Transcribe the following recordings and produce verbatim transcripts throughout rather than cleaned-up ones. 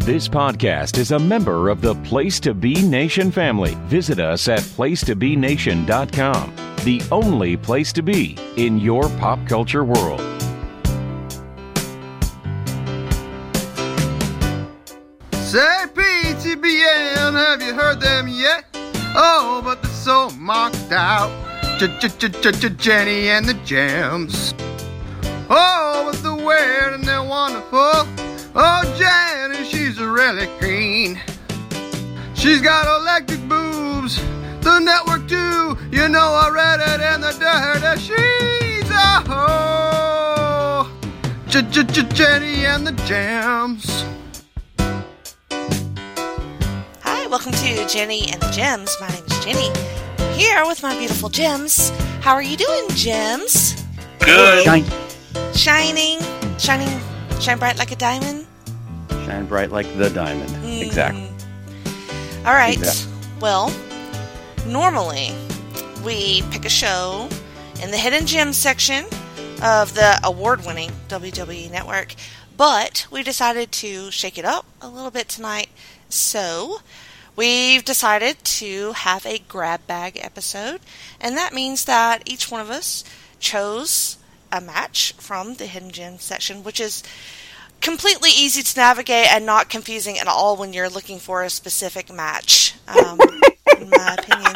This podcast is a member of the Place to Be Nation family. Visit us at place to be nation dot com, the only place to be in your pop culture world. Say P T B N, have you heard them yet? Oh, but they're so marked out. Jenny and the Gems. Oh, but they're weird and they're wonderful. Oh, Jenny, she's really green. She's got electric boobs, the network too. You know I read it in the dirt. She's a hoe. Jenny and the Gems. Hi, welcome to Jenny and the Gems. My name is Jenny. Here with my beautiful Gems. How are you doing, Gems? Good. Shine, Shining, shining, shine bright like a diamond. shine bright like the diamond. Mm. Exactly. All right. Exactly. Well, normally we pick a show in the Hidden Gems section of the award-winning W W E Network, but we decided to shake it up a little bit tonight. So we've decided to have a grab bag episode, and that means that each one of us chose a match from the Hidden Gems section, which is completely easy to navigate and not confusing at all when you're looking for a specific match, um, in my opinion.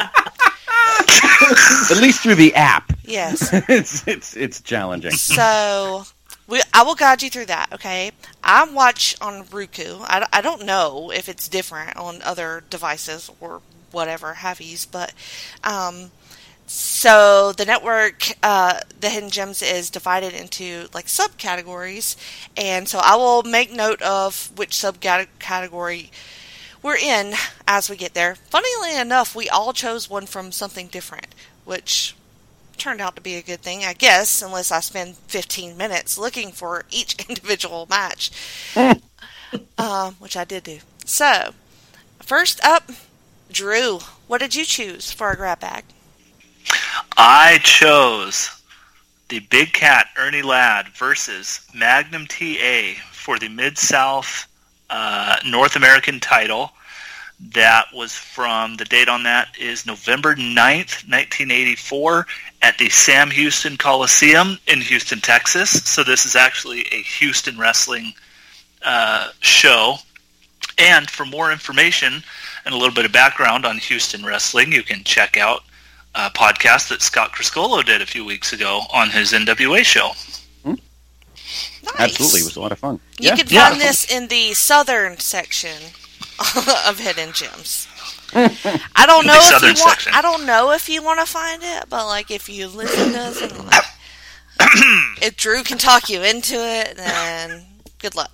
At least through the app. Yes. it's it's it's challenging. So we, I will guide you through that, okay? I watch on Roku. I, I don't know if it's different on other devices or whatever haveys, but um, so the network, uh, the Hidden Gems, is divided into like subcategories, and so I will make note of which subcategory we're in as we get there. Funnily enough, we all chose one from something different, which turned out to be a good thing, I guess, unless I spend fifteen minutes looking for each individual match, um, which I did do. So, first up, Drew, what did you choose for a grab bag? I chose the Big Cat Ernie Ladd versus Magnum T A for the Mid-South uh, North American title. That was from, the date on that is November ninth, nineteen eighty-four at the Sam Houston Coliseum in Houston, Texas. So this is actually a Houston wrestling uh, show. And for more information and a little bit of background on Houston wrestling, you can check out a podcast that Scott Criscolo did a few weeks ago on his N W A show. Hmm? Nice. Absolutely, it was a lot of fun. You yeah. can Yeah. find this in the southern section of Hidden Gems. I don't know if you want. Section. I don't know if you want to find it, but like if you listen to us, and like, if Drew can talk you into it, then good luck.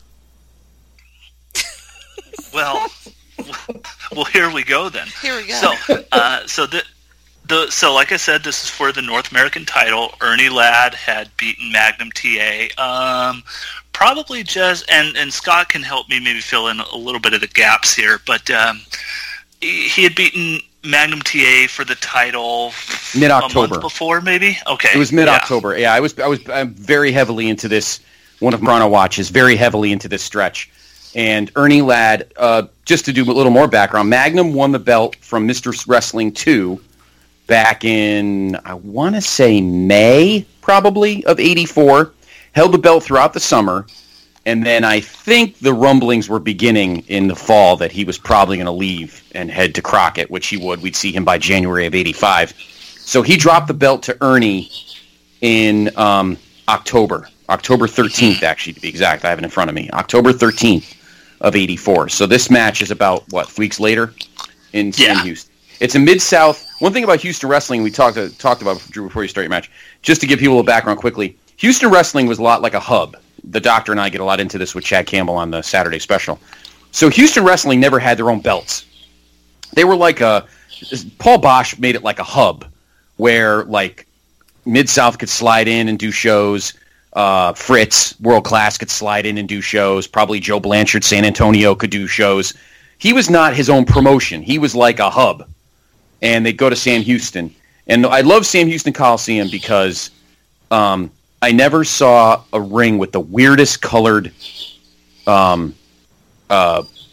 Well, well, here we go then. Here we go. So, uh, so the, the, so like I said, this is for the North American title. Ernie Ladd had beaten Magnum T A. Um, probably just, and, and Scott can help me maybe fill in a little bit of the gaps here, but um, he, he had beaten Magnum T A for the title Mid-October. a month before, maybe. Okay, It was mid-October. Yeah, yeah I was I was I'm very heavily into this. One of Toronto watches very heavily into this stretch. And Ernie Ladd, uh, just to do a little more background, Magnum won the belt from Mister Wrestling two back in, I want to say May, probably, of eighty-four. Held the belt throughout the summer. And then I think the rumblings were beginning in the fall that he was probably going to leave and head to Crockett, which he would. We'd see him by January of eighty-five. So he dropped the belt to Ernie in um, October. October thirteenth, actually, to be exact. I have it in front of me. October thirteenth of eighty-four. So this match is about, what, weeks later in, Yeah. in Houston. It's a Mid-South. One thing about Houston wrestling we talked uh, talked about, Drew, before you start your match, just to give people a background quickly, Houston wrestling was a lot like a hub. The Doctor and I get a lot into this with Chad Campbell on the Saturday special. So Houston wrestling never had their own belts. They were like a... Paul Bosch made it like a hub where, like, Mid-South could slide in and do shows. Uh, Fritz, World Class, could slide in and do shows. Probably Joe Blanchard, San Antonio, could do shows. He was not his own promotion. He was like a hub. And they'd go to Sam Houston. And I love Sam Houston Coliseum because um, I never saw a ring with the weirdest colored um, uh,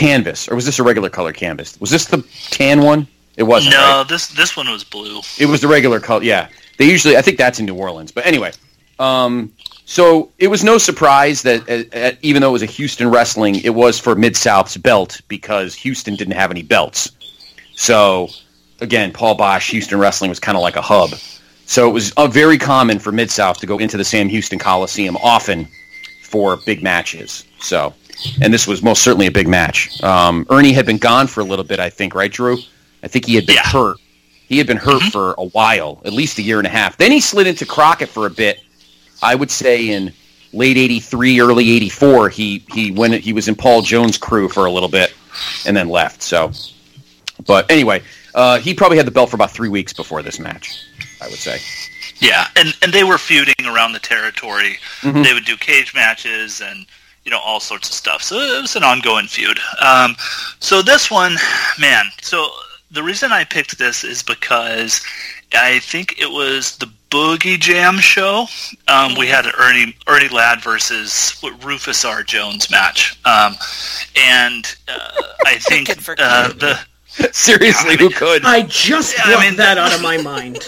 canvas, or was this a regular color canvas? Was this the tan one? It wasn't. No, right? this this one was blue. It was the regular color. Yeah, they usually. I think that's in New Orleans. But anyway, um, so it was no surprise that uh, uh, even though it was a Houston wrestling, it was for Mid-South's belt because Houston didn't have any belts. So again, Paul Bosch, Houston wrestling was kind of like a hub. So it was uh, very common for Mid-South to go into the Sam Houston Coliseum often for big matches. So, and this was most certainly a big match. Um, Ernie had been gone for a little bit, I think, right, Drew? I think he had been yeah. hurt. He had been hurt mm-hmm. for a while, at least a year and a half. Then he slid into Crockett for a bit. I would say in late eighty-three, early eighty-four, he he went. He was in Paul Jones' crew for a little bit, and then left. So, but anyway, uh, he probably had the belt for about three weeks before this match, I would say. Yeah, and, and they were feuding around the territory. Mm-hmm. They would do cage matches and, you know, all sorts of stuff. So it was an ongoing feud. Um, so this one, man, so the reason I picked this is because I think it was the Boogie Jam show. Um, we had an Ernie Ernie Ladd versus Rufus R. Jones match. Um, and uh, I think uh, the... Seriously, I mean, who could? I just yeah, blocked I mean, that out of my mind.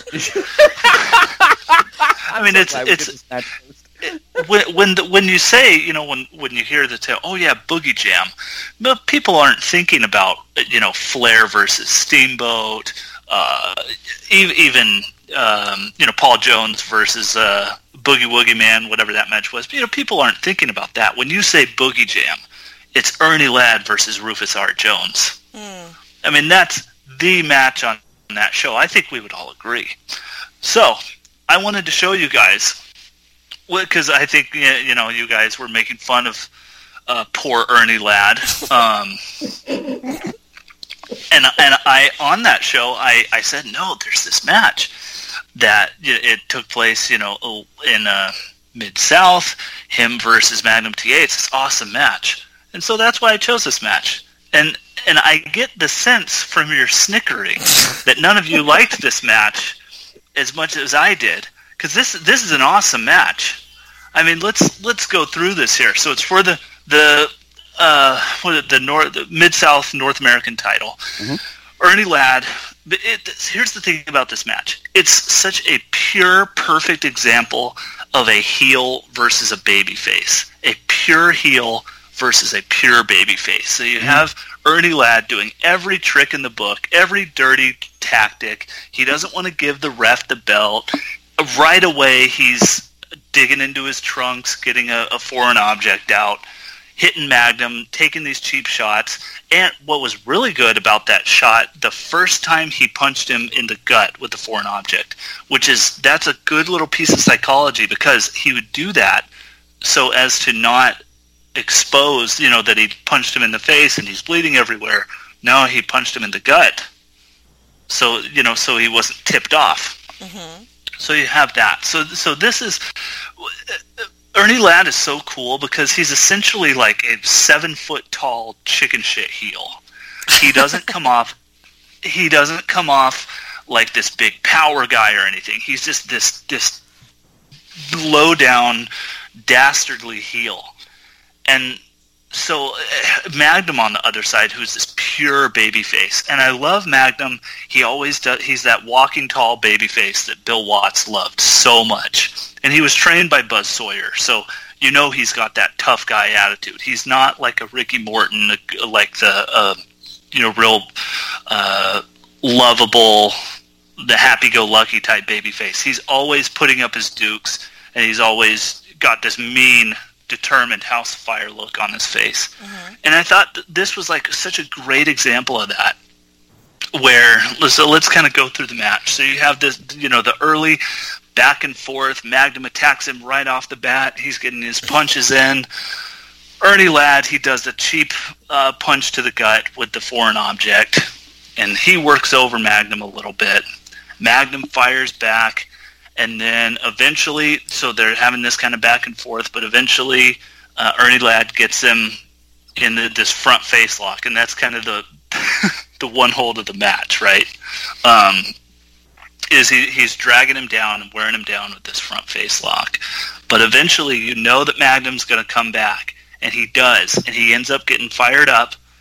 I mean, it's it's it, when when, the, when you say, you know, when when you hear the tale, oh yeah, Boogie Jam, but people aren't thinking about, you know, Flair versus Steamboat, uh, even um, you know, Paul Jones versus uh, Boogie Woogie Man, whatever that match was. But, you know, people aren't thinking about that. When you say Boogie Jam, it's Ernie Ladd versus Rufus R. Jones. Mm. I mean, that's the match on that show. I think we would all agree. So, I wanted to show you guys, because I think, you know, you guys were making fun of uh, poor Ernie Ladd. Um, and and I on that show, I, I said, no, there's this match that it took place, you know, in uh, Mid-South, him versus Magnum T A. It's this awesome match. And so that's why I chose this match. And and I get the sense from your snickering that none of you liked this match as much as I did, because this this is an awesome match. I mean, let's let's go through this here. So it's for the the uh, what is it, the North the Mid-South North American title. Mm-hmm. Ernie Ladd. But it, here's the thing about this match: it's such a pure, perfect example of a heel versus a babyface. A pure heel versus a pure babyface. So you have Ernie Ladd doing every trick in the book, every dirty tactic. He doesn't want to give the ref the belt. Right away, he's digging into his trunks, getting a, a foreign object out, hitting Magnum, taking these cheap shots. And what was really good about that shot, the first time he punched him in the gut with the foreign object, which is, that's a good little piece of psychology, because he would do that so as to not expose, you know, that he punched him in the face and he's bleeding everywhere. No, he punched him in the gut. So, you know, so he wasn't tipped off. Mm-hmm. So you have that. So, so this is... Ernie Ladd is so cool because he's essentially like a seven-foot-tall chicken shit heel. He doesn't come off... He doesn't come off like this big power guy or anything. He's just this this low-down, dastardly heel. And so uh, Magnum on the other side, who's this pure babyface. And I love Magnum. He always does. He's that walking tall babyface that Bill Watts loved so much. And he was trained by Buzz Sawyer. So you know he's got that tough guy attitude. He's not like a Ricky Morton, like the, uh, you know, real uh, lovable, the happy-go-lucky type babyface. He's always putting up his dukes, and he's always got this mean, determined house of fire look on his face. Mm-hmm. And I thought th- this was like such a great example of that, where so let's kind of go through the match. So you have this, you know, the early back and forth. Magnum attacks him right off the bat. He's getting his punches in. Ernie Ladd, he does the cheap uh, punch to the gut with the foreign object, and he works over Magnum a little bit. Magnum fires back. And then eventually, so they're having this kind of back and forth, but eventually uh, Ernie Ladd gets him in the, this front face lock, and that's kind of the the one hold of the match, right? Um, is he he's dragging him down and wearing him down with this front face lock. But eventually, you know that Magnum's going to come back, and he does, and he ends up getting fired up,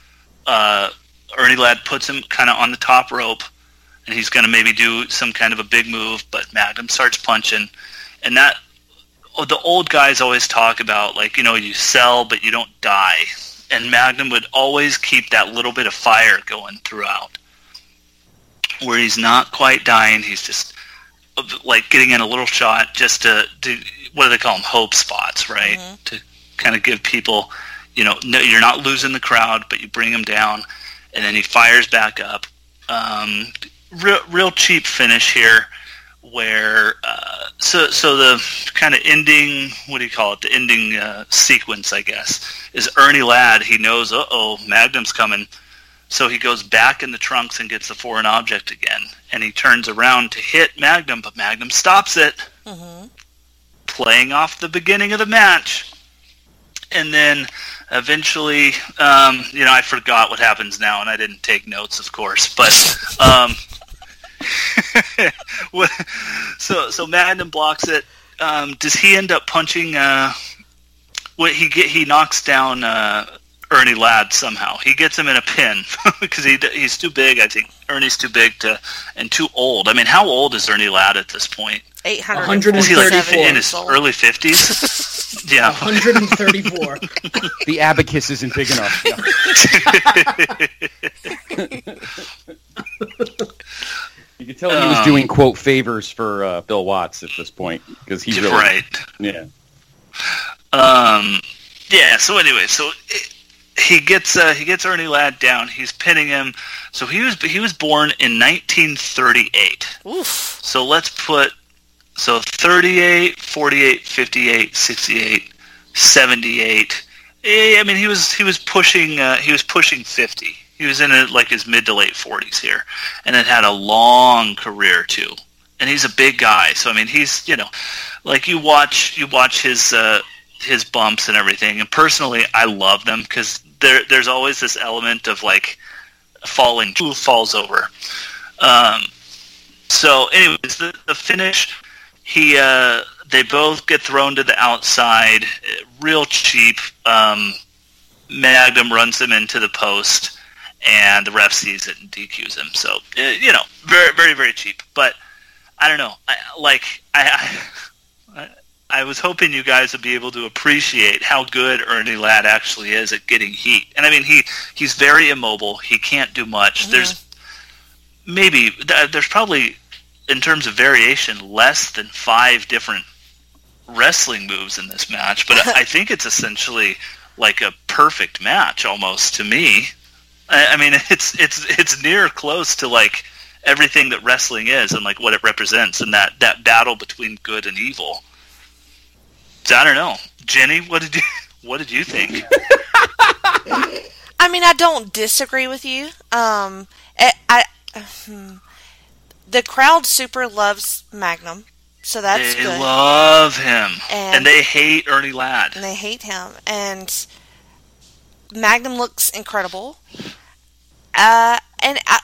uh, Ernie Ladd puts him kind of on the top rope, and he's going to maybe do some kind of a big move, but Magnum starts punching. And that, the old guys always talk about, like, you know, you sell, but you don't die. And Magnum would always keep that little bit of fire going throughout, where he's not quite dying. He's just, like, getting in a little shot just to, to what do they call them, hope spots, right? Mm-hmm. To kind of give people, you know, no, you're not losing the crowd, but you bring them down, and then he fires back up. Um, real, real cheap finish here, where uh, so so the kind of ending, what do you call it? The ending uh, sequence, I guess, is Ernie Ladd. He knows, uh oh, Magnum's coming, so he goes back in the trunks and gets the foreign object again, and he turns around to hit Magnum, but Magnum stops it, mm-hmm. playing off the beginning of the match. And then eventually, um, you know, I forgot what happens now, and I didn't take notes, of course. But um, so so Magnum blocks it. Um, does he end up punching? Uh, what he get? He knocks down uh, Ernie Ladd somehow. He gets him in a pin because he he's too big. I think Ernie's too big to and too old. I mean, how old is Ernie Ladd at this point? eight hundred one hundred Is he like thirty-four. in his early fifties? Yeah. one hundred thirty-four. The abacus isn't big enough. You can tell he was Um, doing, quote, favors for uh, Bill Watts at this point. Because he's really... right. Yeah. Um, yeah, so anyway, so it, he gets uh, he gets Ernie Ladd down. He's pinning him. So he was he was born in nineteen thirty-eight. Oof. So let's put... So thirty-eight, forty-eight, fifty-eight, sixty-eight, seventy-eight. I mean, he was he was pushing uh, he was pushing fifty. He was in a, like his mid to late forties here, and had had a long career too. And he's a big guy, so I mean, he's, you know, like you watch you watch his uh, his bumps and everything. And personally, I love them because there there's always this element of like falling. Who falls over? Um, so, anyways, the, the finish. He, uh, they both get thrown to the outside, real cheap. Um, Magnum runs him into the post, and the ref sees it and D Qs him. So, uh, you know, very, very, very cheap. But I don't know. I, like, I, I, I was hoping you guys would be able to appreciate how good Ernie Ladd actually is at getting heat. And I mean, he he's very immobile. He can't do much. Mm-hmm. There's maybe there's probably, in terms of variation, less than five different wrestling moves in this match, but I think it's essentially like a perfect match almost to me. I, I mean, it's it's it's near close to like everything that wrestling is and like what it represents, and that, that battle between good and evil. So I don't know, Jenny, what did you what did you think? I mean, I don't disagree with you. Um, I. I hmm. The crowd super loves Magnum, so that's they good. They love him, and, and they hate Ernie Ladd. And they hate him, and Magnum looks incredible. Uh, and I,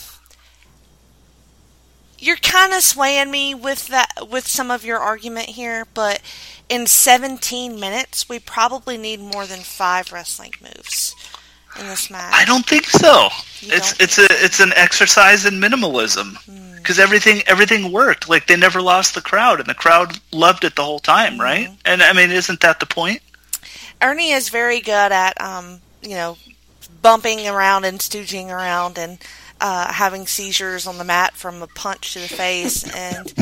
you're kind of swaying me with that, with some of your argument here, but in seventeen minutes, we probably need more than five wrestling moves in this match. I don't think so. You it's it's a it's an exercise in minimalism. Hmm. Because everything everything worked. Like, they never lost the crowd, and the crowd loved it the whole time, mm-hmm. right? And, I mean, isn't that the point? Ernie is very good at, um, you know, bumping around and stooging around and uh, having seizures on the mat from a punch to the face. And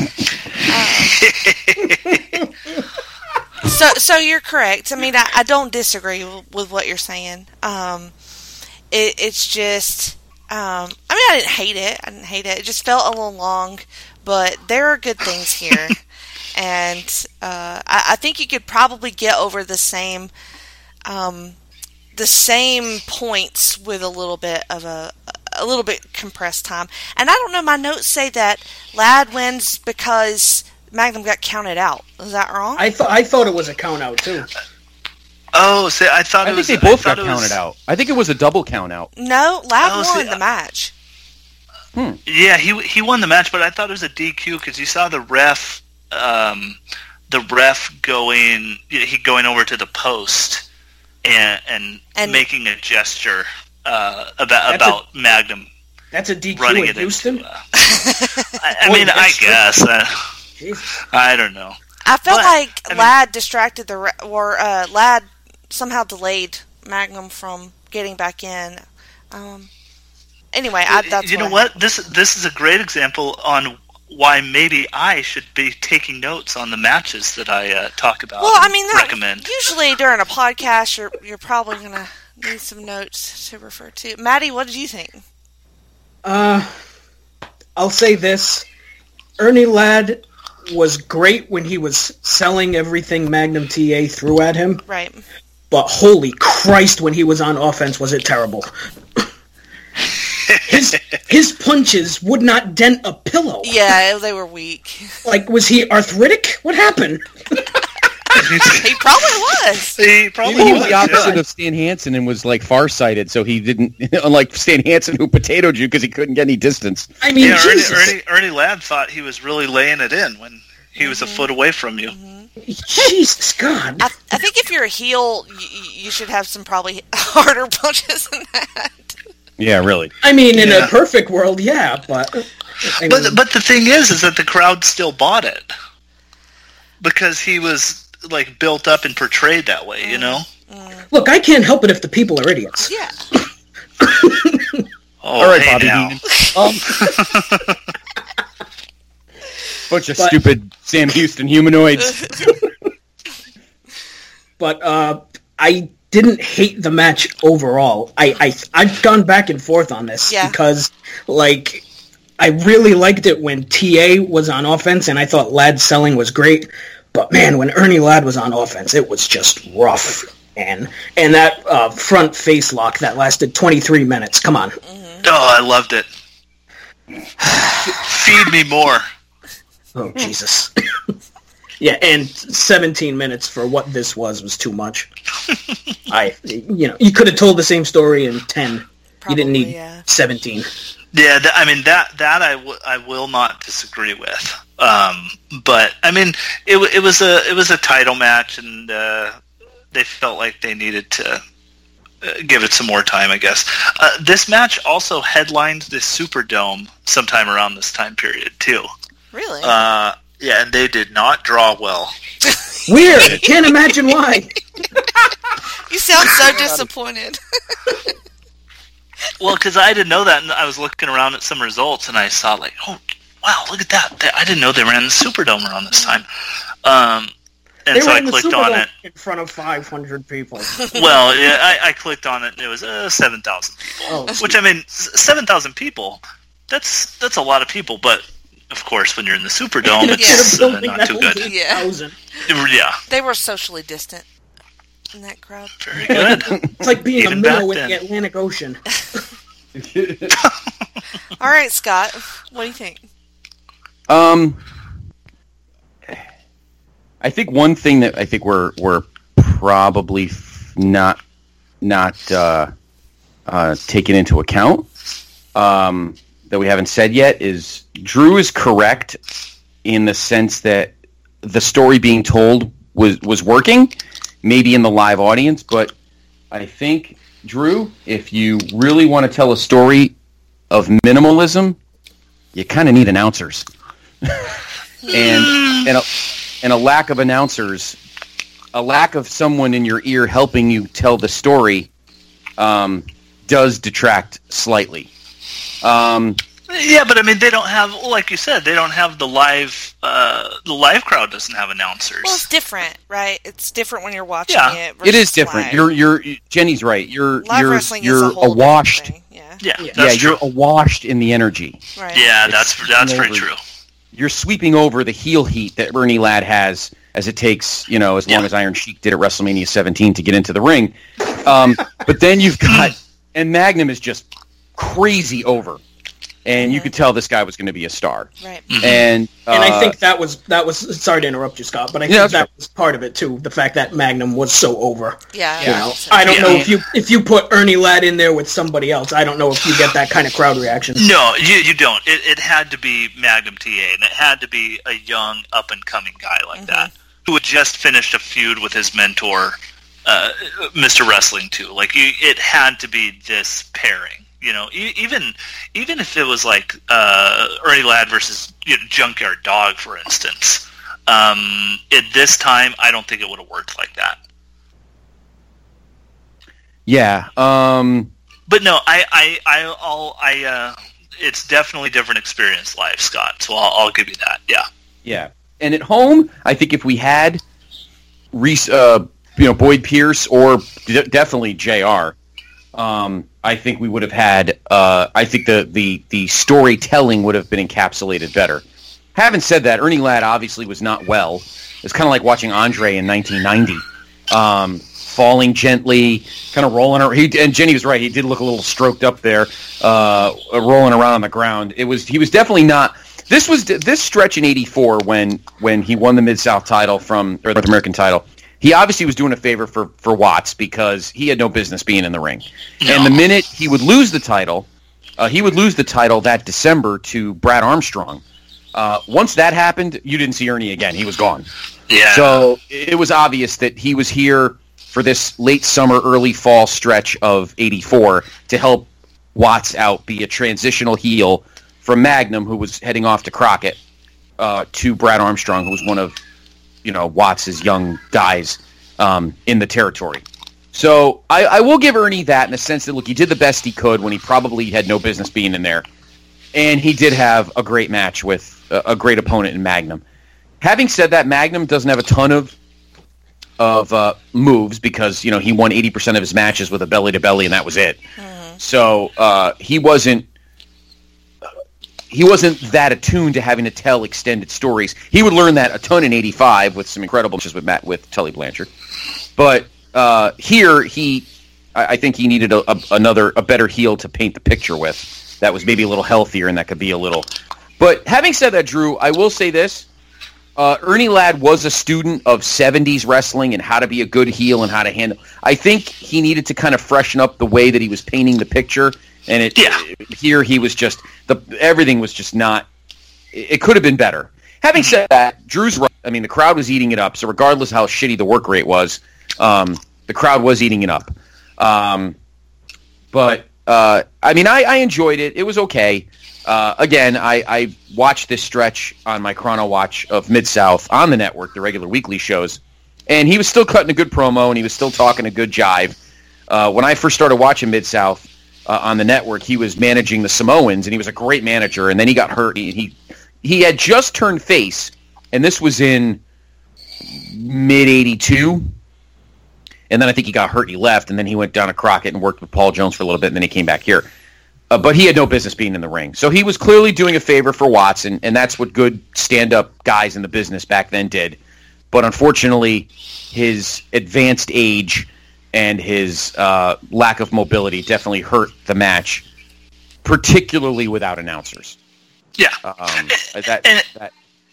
um, so so you're correct. I mean, I, I don't disagree with, with what you're saying. Um, it, it's just... Um, I mean, I didn't hate it. I didn't hate it. It just felt a little long, but there are good things here. and uh, I, I think you could probably get over the same um, the same points with a little bit of a a little bit compressed time. And I don't know, my notes say that Ladd wins because Magnum got counted out. Is that wrong? I thought I thought it was a count out too. Oh, see, I thought I it think was. they both I got it was, counted out. I think it was a double count out. No, Ladd Oh, won see, the match. Hmm. Yeah, he he won the match, but I thought it was a D Q because you saw the ref, um, the ref going, he going over to the post and and, And- making a gesture uh, about That's about a, Magnum. That's a D Q running in it Houston? Into, uh, I, I mean, I guess. Uh, I don't know. I felt but, like I mean, Ladd distracted the re- or uh, Ladd somehow delayed Magnum from getting back in. Um, anyway, I, that's you know what, what? This this is a great example on why maybe I should be taking notes on the matches that I uh, talk about. Well, I mean, that, recommend. Usually during a podcast, you're you're probably gonna need some notes to refer to. Maddie, what did you think? Uh, I'll say this: Ernie Ladd was great when he was selling everything Magnum T A threw at him. Right. But holy Christ, when he was on offense, was it terrible. his his punches would not dent a pillow. Yeah, they were weak. Like, was he arthritic? What happened? He probably was. He probably Maybe he was was the opposite yeah. of Stan Hansen and was like farsighted, so he didn't, unlike Stan Hansen who potatoed you because he couldn't get any distance. I mean, yeah, Ernie, Jesus. Ernie, Ernie Ladd thought he was really laying it in when he was mm-hmm. a foot away from you. Mm-hmm. Jesus God. I, I think if you're a heel, you, you should have some probably harder punches than that. Yeah, really. I mean, in yeah. a perfect world, yeah, but... I mean, but but the thing is, is that the crowd still bought it. Because he was, like, built up and portrayed that way, mm. you know? Mm. Look, I can't help it if the people are idiots. Yeah. oh, All right, hey Bobby now. Um, Bunch of but, stupid Sam Houston humanoids. But uh, I didn't hate the match overall. I, I, I've gone back and forth on this yeah. because, like, I really liked it when T A was on offense, and I thought Ladd's selling was great. But, man, when Ernie Ladd was on offense, it was just rough. And and that uh, front face lock that lasted twenty-three minutes. Come on. Mm-hmm. Oh, I loved it. Feed me more. Oh, Jesus. Yeah, and seventeen minutes for what this was was too much. I, you know, you could have told the same story in ten. Probably, you didn't need yeah. seventeen. Yeah, th- I mean, that that I, w- I will not disagree with. Um, but, I mean, it, w- it was a it was a title match, and uh, they felt like they needed to uh, give it some more time, I guess. Uh, this match also headlined the Superdome sometime around this time period, too. Really? Uh, yeah, and they did not draw well. Weird! Can't imagine why. You sound so disappointed. Well, because I didn't know that, and I was looking around at some results, and I saw, like, oh, wow, look at that. I didn't know they ran the Superdome around this time. Um, and they so I ran the clicked on Superdome it. in front of five hundred people. Well, yeah, I, I clicked on it, and it was uh, seven thousand people. Oh, Which, I mean, seven thousand people, that's that's a lot of people, but, of course, when you're in the Superdome, it's uh, not too good. Yeah. Yeah. They were socially distant in that crowd. Very good. It's like being Even a minnow back in then. the Atlantic Ocean. All right, Scott, what do you think? Um, I think one thing that I think we're we're probably f- not not uh, uh, taking into account um, that we haven't said yet is Drew is correct in the sense that the story being told was was working, maybe in the live audience, but I think Drew, if you really want to tell a story of minimalism, you kind of need announcers. and and a, and a lack of announcers, a lack of someone in your ear helping you tell the story, um, does detract slightly. Um, Yeah, but I mean, they don't have, like you said, they don't have the live. Uh, the live crowd doesn't have announcers. Well, it's different, right? It's different when you're watching Yeah. it. it is versus different. live. You're you're Jenny's right. You're Live you're wrestling you're is a whole awashed. different thing. Yeah. Yeah, Yeah. that's yeah, true. you're awashed in the energy. Right. Yeah, It's that's that's very over. true. You're sweeping over the heel heat that Ernie Ladd has, as it takes, you know, as long Yeah. as Iron Sheik did at WrestleMania seventeen to get into the ring. Um, but then you've got, and Magnum is just crazy over, and you could tell this guy was going to be a star. Right. And uh, And I think that was that was sorry to interrupt you, Scott, but I Yeah, think that's that right. was part of it too. The fact that Magnum was so over. Yeah. You yeah. know, So- I don't Yeah. know if you if you put Ernie Ladd in there with somebody else. I don't know if you get that kind of crowd reaction. No, you you don't. It it had to be Magnum T A, and it had to be a young up and coming guy like Mm-hmm. that who had just finished a feud with his mentor, uh, Mister Wrestling too. Like you, it had to be this pairing. You know, e- even even if it was like uh, Ernie Ladd versus you know, Junkyard Dog, for instance. Um, at this time, I don't think it would have worked like that. Yeah. Um, but no, I, I, I, I'll, I, uh, it's definitely a different experience live, Scott. So I'll, I'll give you that. Yeah. Yeah. And at home, I think if we had Reese, uh, you know, Boyd Pierce or d- definitely J R, um, I think we would have had, uh, I think the, the, the storytelling would have been encapsulated better. Having said that, Ernie Ladd obviously was not well. It's kind of like watching Andre in nineteen ninety. Um, falling gently, kind of rolling around. He, and Jenny was right. He did look a little stroked up there, uh, rolling around on the ground. It was he was definitely not. This was this stretch in eighty-four when when he won the Mid-South title from or the North American title. He obviously was doing a favor for, for Watts because he had no business being in the ring. No. And the minute he would lose the title, uh, he would lose the title that December to Brad Armstrong. Uh, once that happened, you didn't see Ernie again. He was gone. Yeah. So it was obvious that he was here for this late summer, early fall stretch of eighty-four to help Watts out, be a transitional heel from Magnum, who was heading off to Crockett, uh, to Brad Armstrong, who was one of, you know, Watts' young guys um, in the territory. So I, I will give Ernie that in the sense that, look, he did the best he could when he probably had no business being in there. And he did have a great match with a, a great opponent in Magnum. Having said that, Magnum doesn't have a ton of of uh, moves because, you know, he won eighty percent of his matches with a belly-to-belly, and that was it. Mm-hmm. So uh, he wasn't he wasn't that attuned to having to tell extended stories. He would learn that a ton in eighty-five with some incredible matches with Matt with Tully Blanchard. But uh, here, he I, I think he needed a, a, another a better heel to paint the picture with. That was maybe a little healthier and that could be a little... But having said that, Drew, I will say this. Uh, Ernie Ladd was a student of seventies wrestling and how to be a good heel and how to handle... I think he needed to kind of freshen up the way that he was painting the picture. And it, yeah. it here he was just... the everything was just not... It, it could have been better. Having said that, Drew's right. I mean, the crowd was eating it up. So regardless how shitty the work rate was, um, the crowd was eating it up. Um, but... Uh, I mean, I, I enjoyed it. It was okay. Uh, again, I, I watched this stretch on my Chrono Watch of Mid-South on the network, the regular weekly shows, and he was still cutting a good promo, and he was still talking a good jive. Uh, when I first started watching Mid-South uh, on the network, he was managing the Samoans, and he was a great manager, and then he got hurt. He he, he had just turned face, and this was in mid eighty-two. And then I think he got hurt and he left, and then he went down to Crockett and worked with Paul Jones for a little bit, and then he came back here. Uh, but he had no business being in the ring. So he was clearly doing a favor for Watts, and, and that's what good stand-up guys in the business back then did. But unfortunately, his advanced age and his uh, lack of mobility definitely hurt the match, particularly without announcers. Yeah. Um, that, and, that,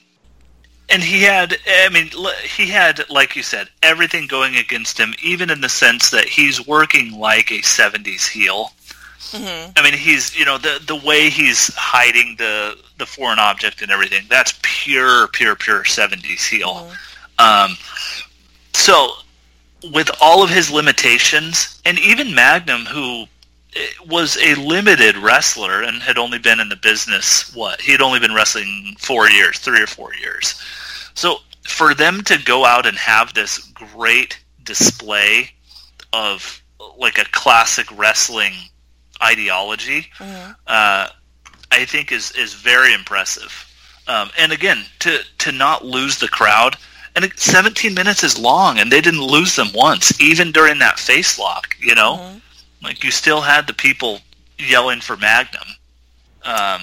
and he had, I mean, he had, like you said, everything going against him, even in the sense that he's working like a seventies heel. Mm-hmm. I mean, he's, you know, the the way he's hiding the, the foreign object and everything, that's pure, pure, pure seventies heel. Mm-hmm. Um, so, with all of his limitations, and even Magnum, who was a limited wrestler and had only been in the business, what? He had only been wrestling four years, three or four years. So, for them to go out and have this great display of, like, a classic wrestling ideology, mm-hmm. uh, I think is, is very impressive. Um, and again, to, to not lose the crowd, and seventeen minutes is long, and they didn't lose them once, even during that face lock, you know? Mm-hmm. Like, you still had the people yelling for Magnum. Um,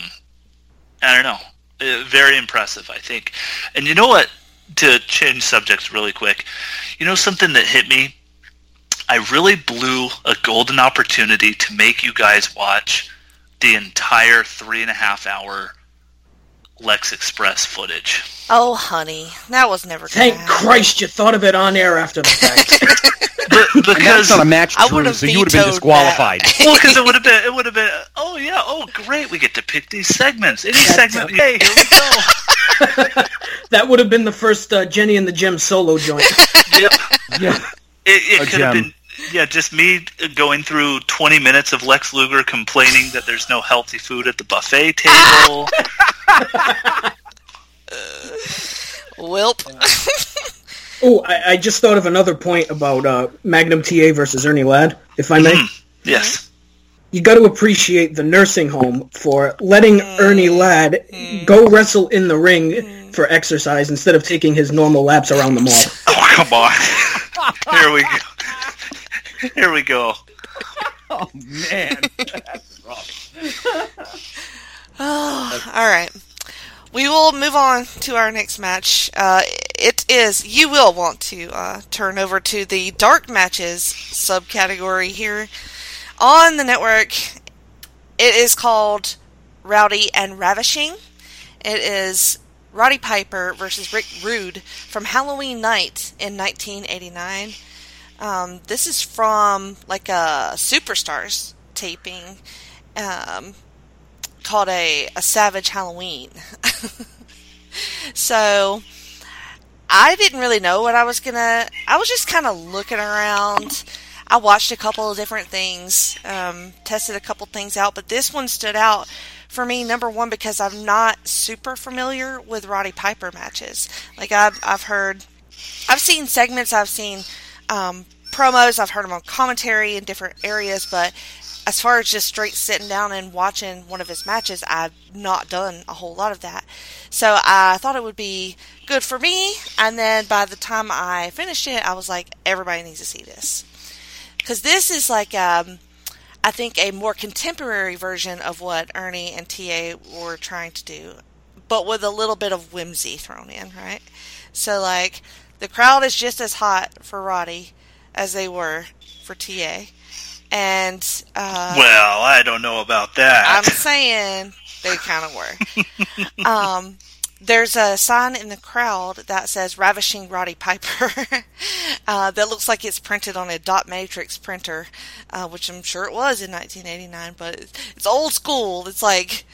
I don't know. Uh, very impressive, I think. And you know what? To change subjects really quick, you know something that hit me? I really blew a golden opportunity to make you guys watch the entire three and a half hour Lex Express footage. Oh, honey, that was never. Thank Christ you thought of it on air after the fact. But, because that's not a match, Drew, so you would have been disqualified. Well, because it would have been, it would have been. Oh yeah, oh great, we get to pick these segments. Any segment, hey, here we go. That would have been the first uh, Jenny and the Gem solo joint. Yep. Yeah. It, a it could have gem. been, yeah, just me going through twenty minutes of Lex Luger complaining that there's no healthy food at the buffet table. Welp. Oh, I, I just thought of another point about uh, Magnum T A versus Ernie Ladd, if I may. Mm, yes. You got to appreciate the nursing home for letting Mm. Ernie Ladd mm. go wrestle in the ring mm. for exercise instead of taking his normal laps around the mall. Oh, come on. Here we go. Here we go. Oh, man. That's rough. Oh, all right. We will move on to our next match. Uh, it is, you will want to uh, turn over to the dark matches subcategory here on the network. It is called Rowdy and Ravishing. It is Roddy Piper versus Rick Rude from Halloween Night in nineteen eighty-nine. Um, this is from like a Superstars taping. Um... called a, a Savage Halloween. So, I didn't really know what I was gonna... I was just kind of looking around. I watched a couple of different things, um, tested a couple things out, but this one stood out for me, number one, because I'm not super familiar with Roddy Piper matches. Like, I've, I've heard... I've seen segments, I've seen um, promos, I've heard them on commentary in different areas, but as far as just straight sitting down and watching one of his matches, I've not done a whole lot of that. So I thought it would be good for me, and then by the time I finished it, I was like, everybody needs to see this. Because this is like, um, I think, a more contemporary version of what Ernie and T A were trying to do, but with a little bit of whimsy thrown in, right? So, like, the crowd is just as hot for Roddy as they were for T A. And, uh... well, I don't know about that. I'm saying they kind of were. um, there's a sign in the crowd that says Ravishing Roddy Piper. uh, that looks like it's printed on a dot matrix printer, uh, which I'm sure it was in nineteen eighty-nine, but it's, it's old school. It's like...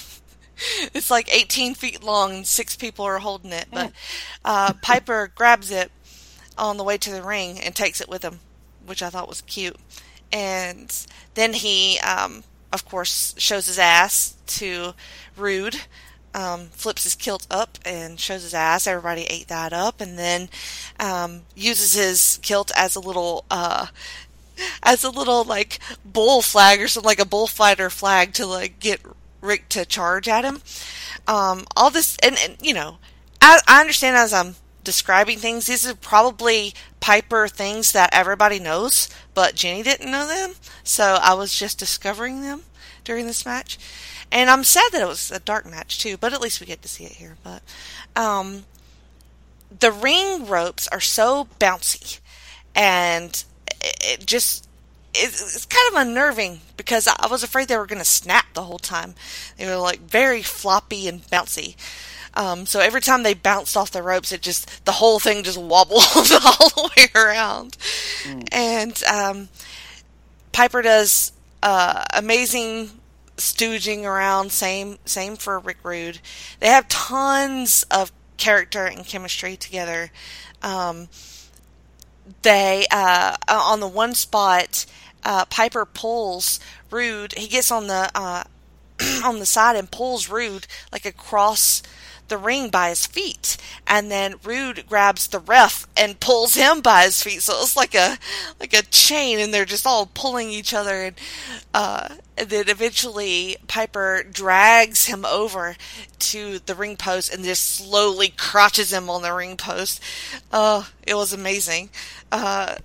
it's like eighteen feet long and six people are holding it. But uh, Piper grabs it on the way to the ring and takes it with him, which I thought was cute. And then he, um, of course, shows his ass to Rude, um, flips his kilt up and shows his ass. Everybody ate that up, and then um, uses his kilt as a little, uh, as a little like bull flag or something, like a bullfighter flag to like get Rick to charge at him. Um, all this, and, and you know, I, I understand as I'm describing things, these are probably Piper things that everybody knows, but Jenny didn't know them, so I was just discovering them during this match. And I'm sad that it was a dark match too, but at least we get to see it here. But um, the ring ropes are so bouncy, and it just it's kind of unnerving because I was afraid they were going to snap the whole time. They were like very floppy and bouncy. Um, so every time they bounced off the ropes, it just, the whole thing just wobbled all the way around. Mm. And, um, Piper does, uh, amazing stooging around. Same, same for Rick Rude. They have tons of character and chemistry together. Um, they, uh, on the one spot, uh, Piper pulls Rude. He gets on the, uh, on the side and pulls Rude like across the ring by his feet, and then Rude grabs the ref and pulls him by his feet. So it's like a like a chain, and they're just all pulling each other. And, uh, and then eventually Piper drags him over to the ring post and just slowly crotches him on the ring post. Uh, it was amazing. Uh,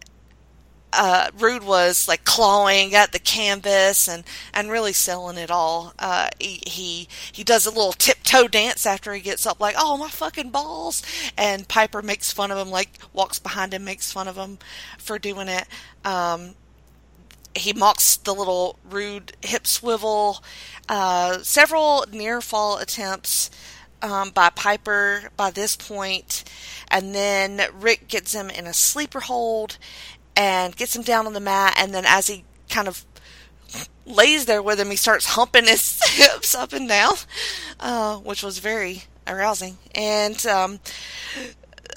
Uh, Rude was like clawing at the canvas and, and really selling it all. Uh, he, he, he does a little tiptoe dance after he gets up, like, oh, my fucking balls. And Piper makes fun of him, like walks behind him, makes fun of him for doing it. Um, he mocks the little Rude hip swivel. Uh, several near fall attempts, um, by Piper by this point. And then Rick gets him in a sleeper hold and gets him down on the mat, and then as he kind of lays there with him, he starts humping his hips up and down, uh, which was very arousing. And um,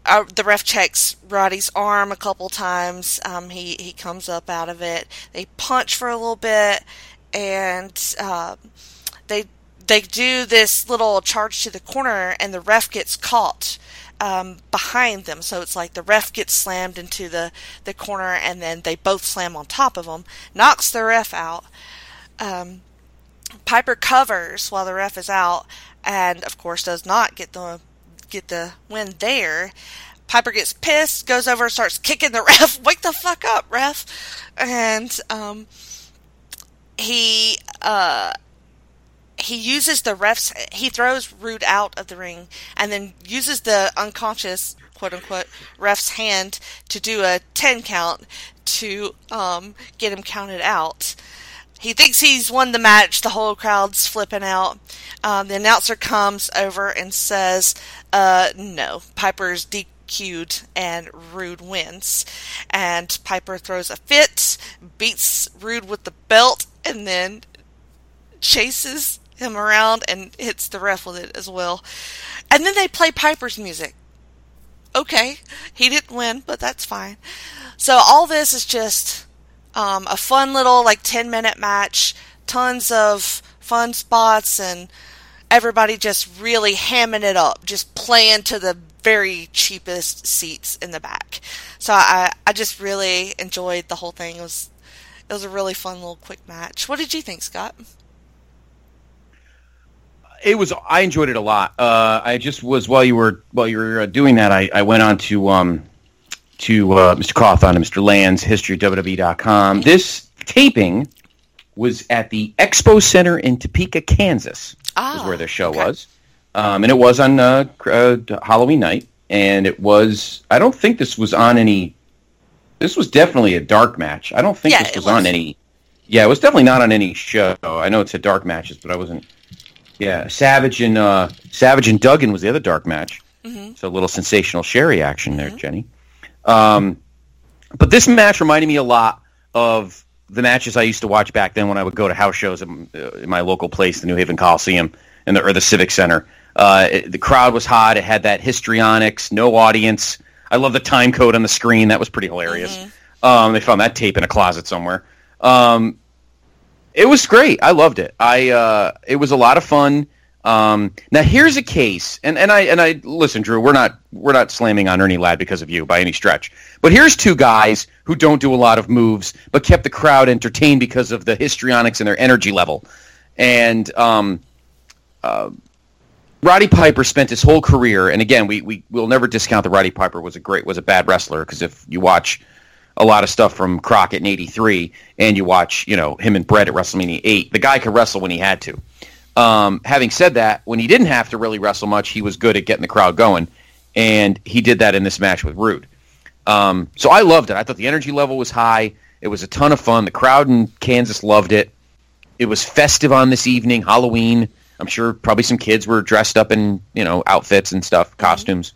uh, the ref checks Roddy's arm a couple times. Um, he, he comes up out of it. They punch for a little bit, and uh, they they do this little charge to the corner, and the ref gets caught um, behind them. So it's like the ref gets slammed into the, the corner, and then they both slam on top of him, knocks the ref out. Um, Piper covers while the ref is out, and of course does not get the get the win there. Piper gets pissed, goes over and starts kicking the ref. Wake the fuck up, ref! And um, he uh, he uses the ref's. He throws Rude out of the ring, and then uses the unconscious, quote unquote, ref's hand to do a ten count to um, get him counted out. He thinks he's won the match. The whole crowd's flipping out. Um, the announcer comes over and says, uh, no, Piper's D Q'd and Rude wins. And Piper throws a fit, beats Rude with the belt, and then chases him around and hits the ref with it as well. And then they play Piper's music. Okay, he didn't win, but that's fine. So all this is just... Um, a fun little like ten minute match, tons of fun spots, and everybody just really hamming it up, just playing to the very cheapest seats in the back. So I, I just really enjoyed the whole thing. It was it was a really fun little quick match. What did you think, Scott? It was. I enjoyed it a lot. Uh, I just was while you were while you were uh, doing that. I, I went on to. Um, to uh, Mister Cawthon and Mister Land's history of W W E dot com. This taping was at the Expo Center in Topeka, Kansas, ah, is where the show okay. was. Um, and it was on uh, uh, Halloween night. And it was, I don't think this was on any, this was definitely a dark match. I don't think yeah, this was, was on any, yeah, it was definitely not on any show. I know it's a dark matches, but I wasn't, yeah, Savage and, uh, Savage and Duggan was the other dark match. Mm-hmm. So a little sensational Sherry action there, mm-hmm. Jenny. Um, but this match reminded me a lot of the matches I used to watch back then when I would go to house shows in, uh, in my local place, the New Haven Coliseum and the, or the Civic Center. Uh, it, the crowd was hot. It had that histrionics, no audience. I love the time code on the screen. That was pretty hilarious. Mm-hmm. Um, they found that tape in a closet somewhere. Um, it was great. I loved it. I, uh, it was a lot of fun. Um, now here's a case, and, and I and I listen, Drew. We're not we're not slamming on Ernie Ladd because of you by any stretch. But here's two guys who don't do a lot of moves, but kept the crowd entertained because of the histrionics and their energy level. And um, uh, Roddy Piper spent his whole career, and again, we we will never discount that Roddy Piper was a great was a bad wrestler, because if you watch a lot of stuff from Crockett in eighty-three, and you watch you know him and Bret at WrestleMania eight, the guy could wrestle when he had to. Um, having said that, when he didn't have to really wrestle much, he was good at getting the crowd going, and he did that in this match with Rude. Um, so I loved it. I thought the energy level was high. It was a ton of fun. The crowd in Kansas loved it. It was festive on this evening, Halloween. I'm sure probably some kids were dressed up in you know outfits and stuff, mm-hmm. costumes,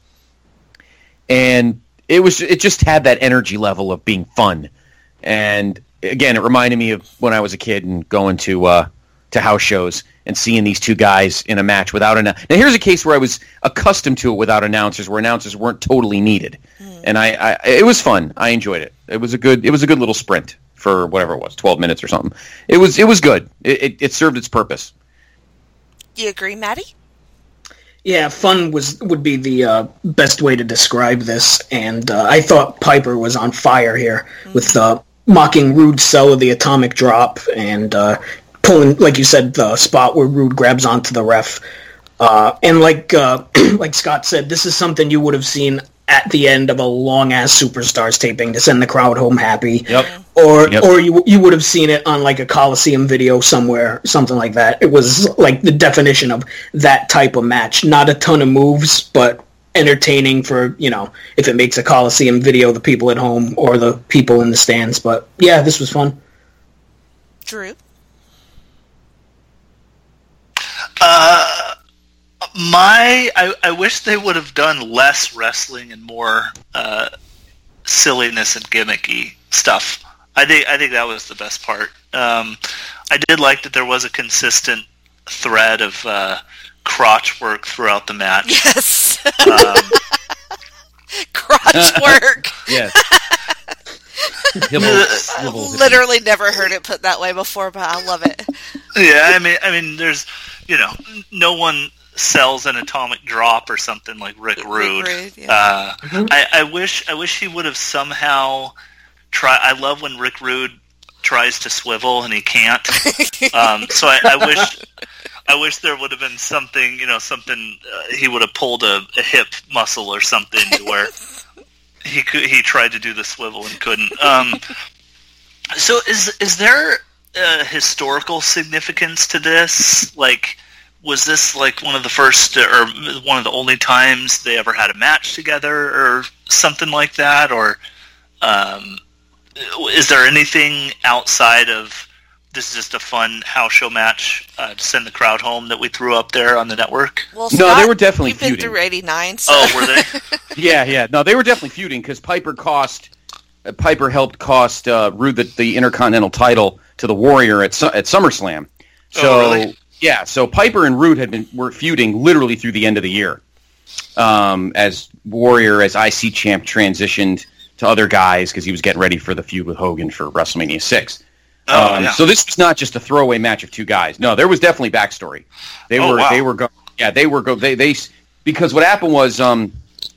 and it was it just had that energy level of being fun. And again, it reminded me of when I was a kid and going to uh, to house shows and seeing these two guys in a match without an. Now here's a case where I was accustomed to it without announcers, where announcers weren't totally needed, mm. and I, I it was fun. I enjoyed it. It was a good it was a good little sprint for whatever it was, twelve minutes or something. It was it was good. It it, it served its purpose. You agree, Maddie? Yeah, fun was would be the uh, best way to describe this, and uh, I thought Piper was on fire here mm-hmm. with uh, mocking Rude's sell of the atomic drop and uh, pulling, like you said, the spot where Rude grabs onto the ref. Uh, and like uh, like Scott said, this is something you would have seen at the end of a long-ass Superstars taping to send the crowd home happy. Yep. Or yep. or you you would have seen it on like a Coliseum video somewhere, something like that. It was like the definition of that type of match. Not a ton of moves, but entertaining for, you know, if it makes a Coliseum video, the people at home or the people in the stands. But yeah, this was fun. Drew? Uh, my, I, I wish they would have done less wrestling and more uh, silliness and gimmicky stuff. I think I think that was the best part. Um, I did like that there was a consistent thread of uh, crotch work throughout the match. Yes. um, Crotch work. Yes. I've literally never heard it put that way before, but I love it. Yeah, I mean, I mean, there's, you know, no one sells an atomic drop or something like Rick Rude. Rick Rude yeah. uh, mm-hmm. I, I wish, I wish he would have somehow tried. I love when Rick Rude tries to swivel and he can't. um, so I, I wish, I wish there would have been something, you know, something uh, he would have pulled a, a hip muscle or something to where. He could, he tried to do the swivel and couldn't. Um, so is is there a historical significance to this? Like, was this like one of the first or one of the only times they ever had a match together or something like that? Or um, is there anything outside of this is just a fun house show match uh, to send the crowd home that we threw up there on the network? Well, no, Scott, they were definitely you've feuding. Been through eighty-nine. So. Oh, were they? yeah, yeah. No, they were definitely feuding because Piper cost uh, Piper helped cost uh, Rude the, the Intercontinental title to the Warrior at at SummerSlam. So oh, really? yeah, so Piper and Rude had been were feuding literally through the end of the year. Um, as Warrior, as I C champ, transitioned to other guys because he was getting ready for the feud with Hogan for WrestleMania six. Oh, um, yeah. So this was not just a throwaway match of two guys. No, there was definitely backstory. They oh, were wow. they were go yeah they were go they they because what happened was um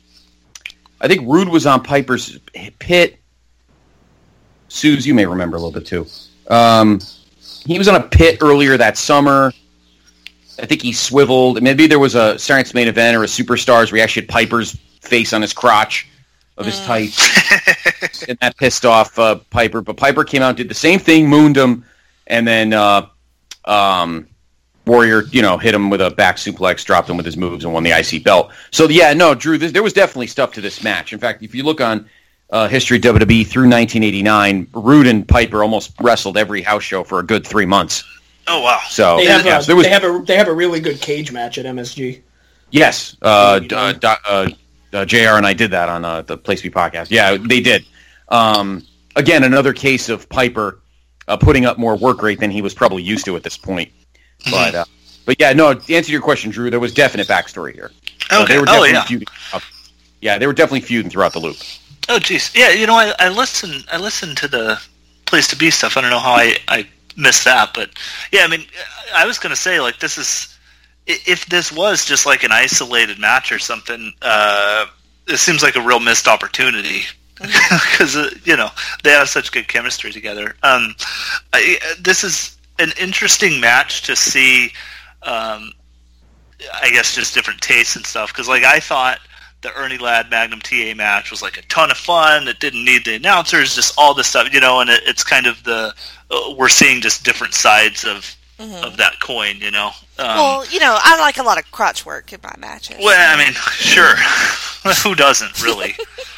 I think Rude was on Piper's pit. Suze, you may remember a little bit too. Um, he was on a pit earlier that summer. I think he swiveled. Maybe there was a Science Main Event or a Superstars where he actually had Piper's face on his crotch of his tights, and that pissed off uh, Piper. But Piper came out and did the same thing, mooned him, and then uh, um, Warrior, you know, hit him with a back suplex, dropped him with his moves, and won the I C belt. So yeah, no, Drew, this, there was definitely stuff to this match. In fact, if you look on uh, history of W W E through nineteen eighty-nine, Rude and Piper almost wrestled every house show for a good three months. Oh wow! So they have, yeah, a, so there was, they have a they have a really good cage match at M S G. Yes, uh, uh, uh, uh, J R and I did that on uh, the Place to Be podcast. Yeah, they did. Um, again, another case of Piper uh, putting up more work rate than he was probably used to at this point. But uh, but yeah, no. To answer your question, Drew, there was definite backstory here. Okay. Uh, they were oh definitely yeah. Feuding. Uh, yeah, they were definitely feuding throughout the loop. Oh jeez. Yeah, you know, I, I listened. I listened to the Place to Be stuff. I don't know how I, I missed that, but yeah, I mean, I was going to say like this is. If this was just like an isolated match or something, uh, it seems like a real missed opportunity because uh, you know they have such good chemistry together. Um, I, this is an interesting match to see. Um, I guess just different tastes and stuff. Because like I thought the Ernie Ladd Magnum T A match was like a ton of fun. That didn't need the announcers, just all this stuff, you know. And it, it's kind of the uh, we're seeing just different sides of. Mm-hmm. Of that coin, you know. Um, well, you know, I like a lot of crotch work in my matches. Well, I mean, sure. Who doesn't, really?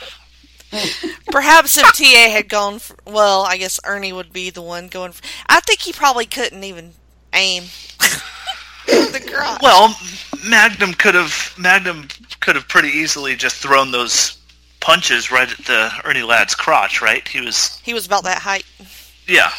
Perhaps if T A had gone for, well, I guess Ernie would be the one going for, I think he probably couldn't even aim the crotch. Well, Magnum could have Magnum could have pretty easily just thrown those punches right at the Ernie Ladd's crotch, right? He was He was about that height. Yeah.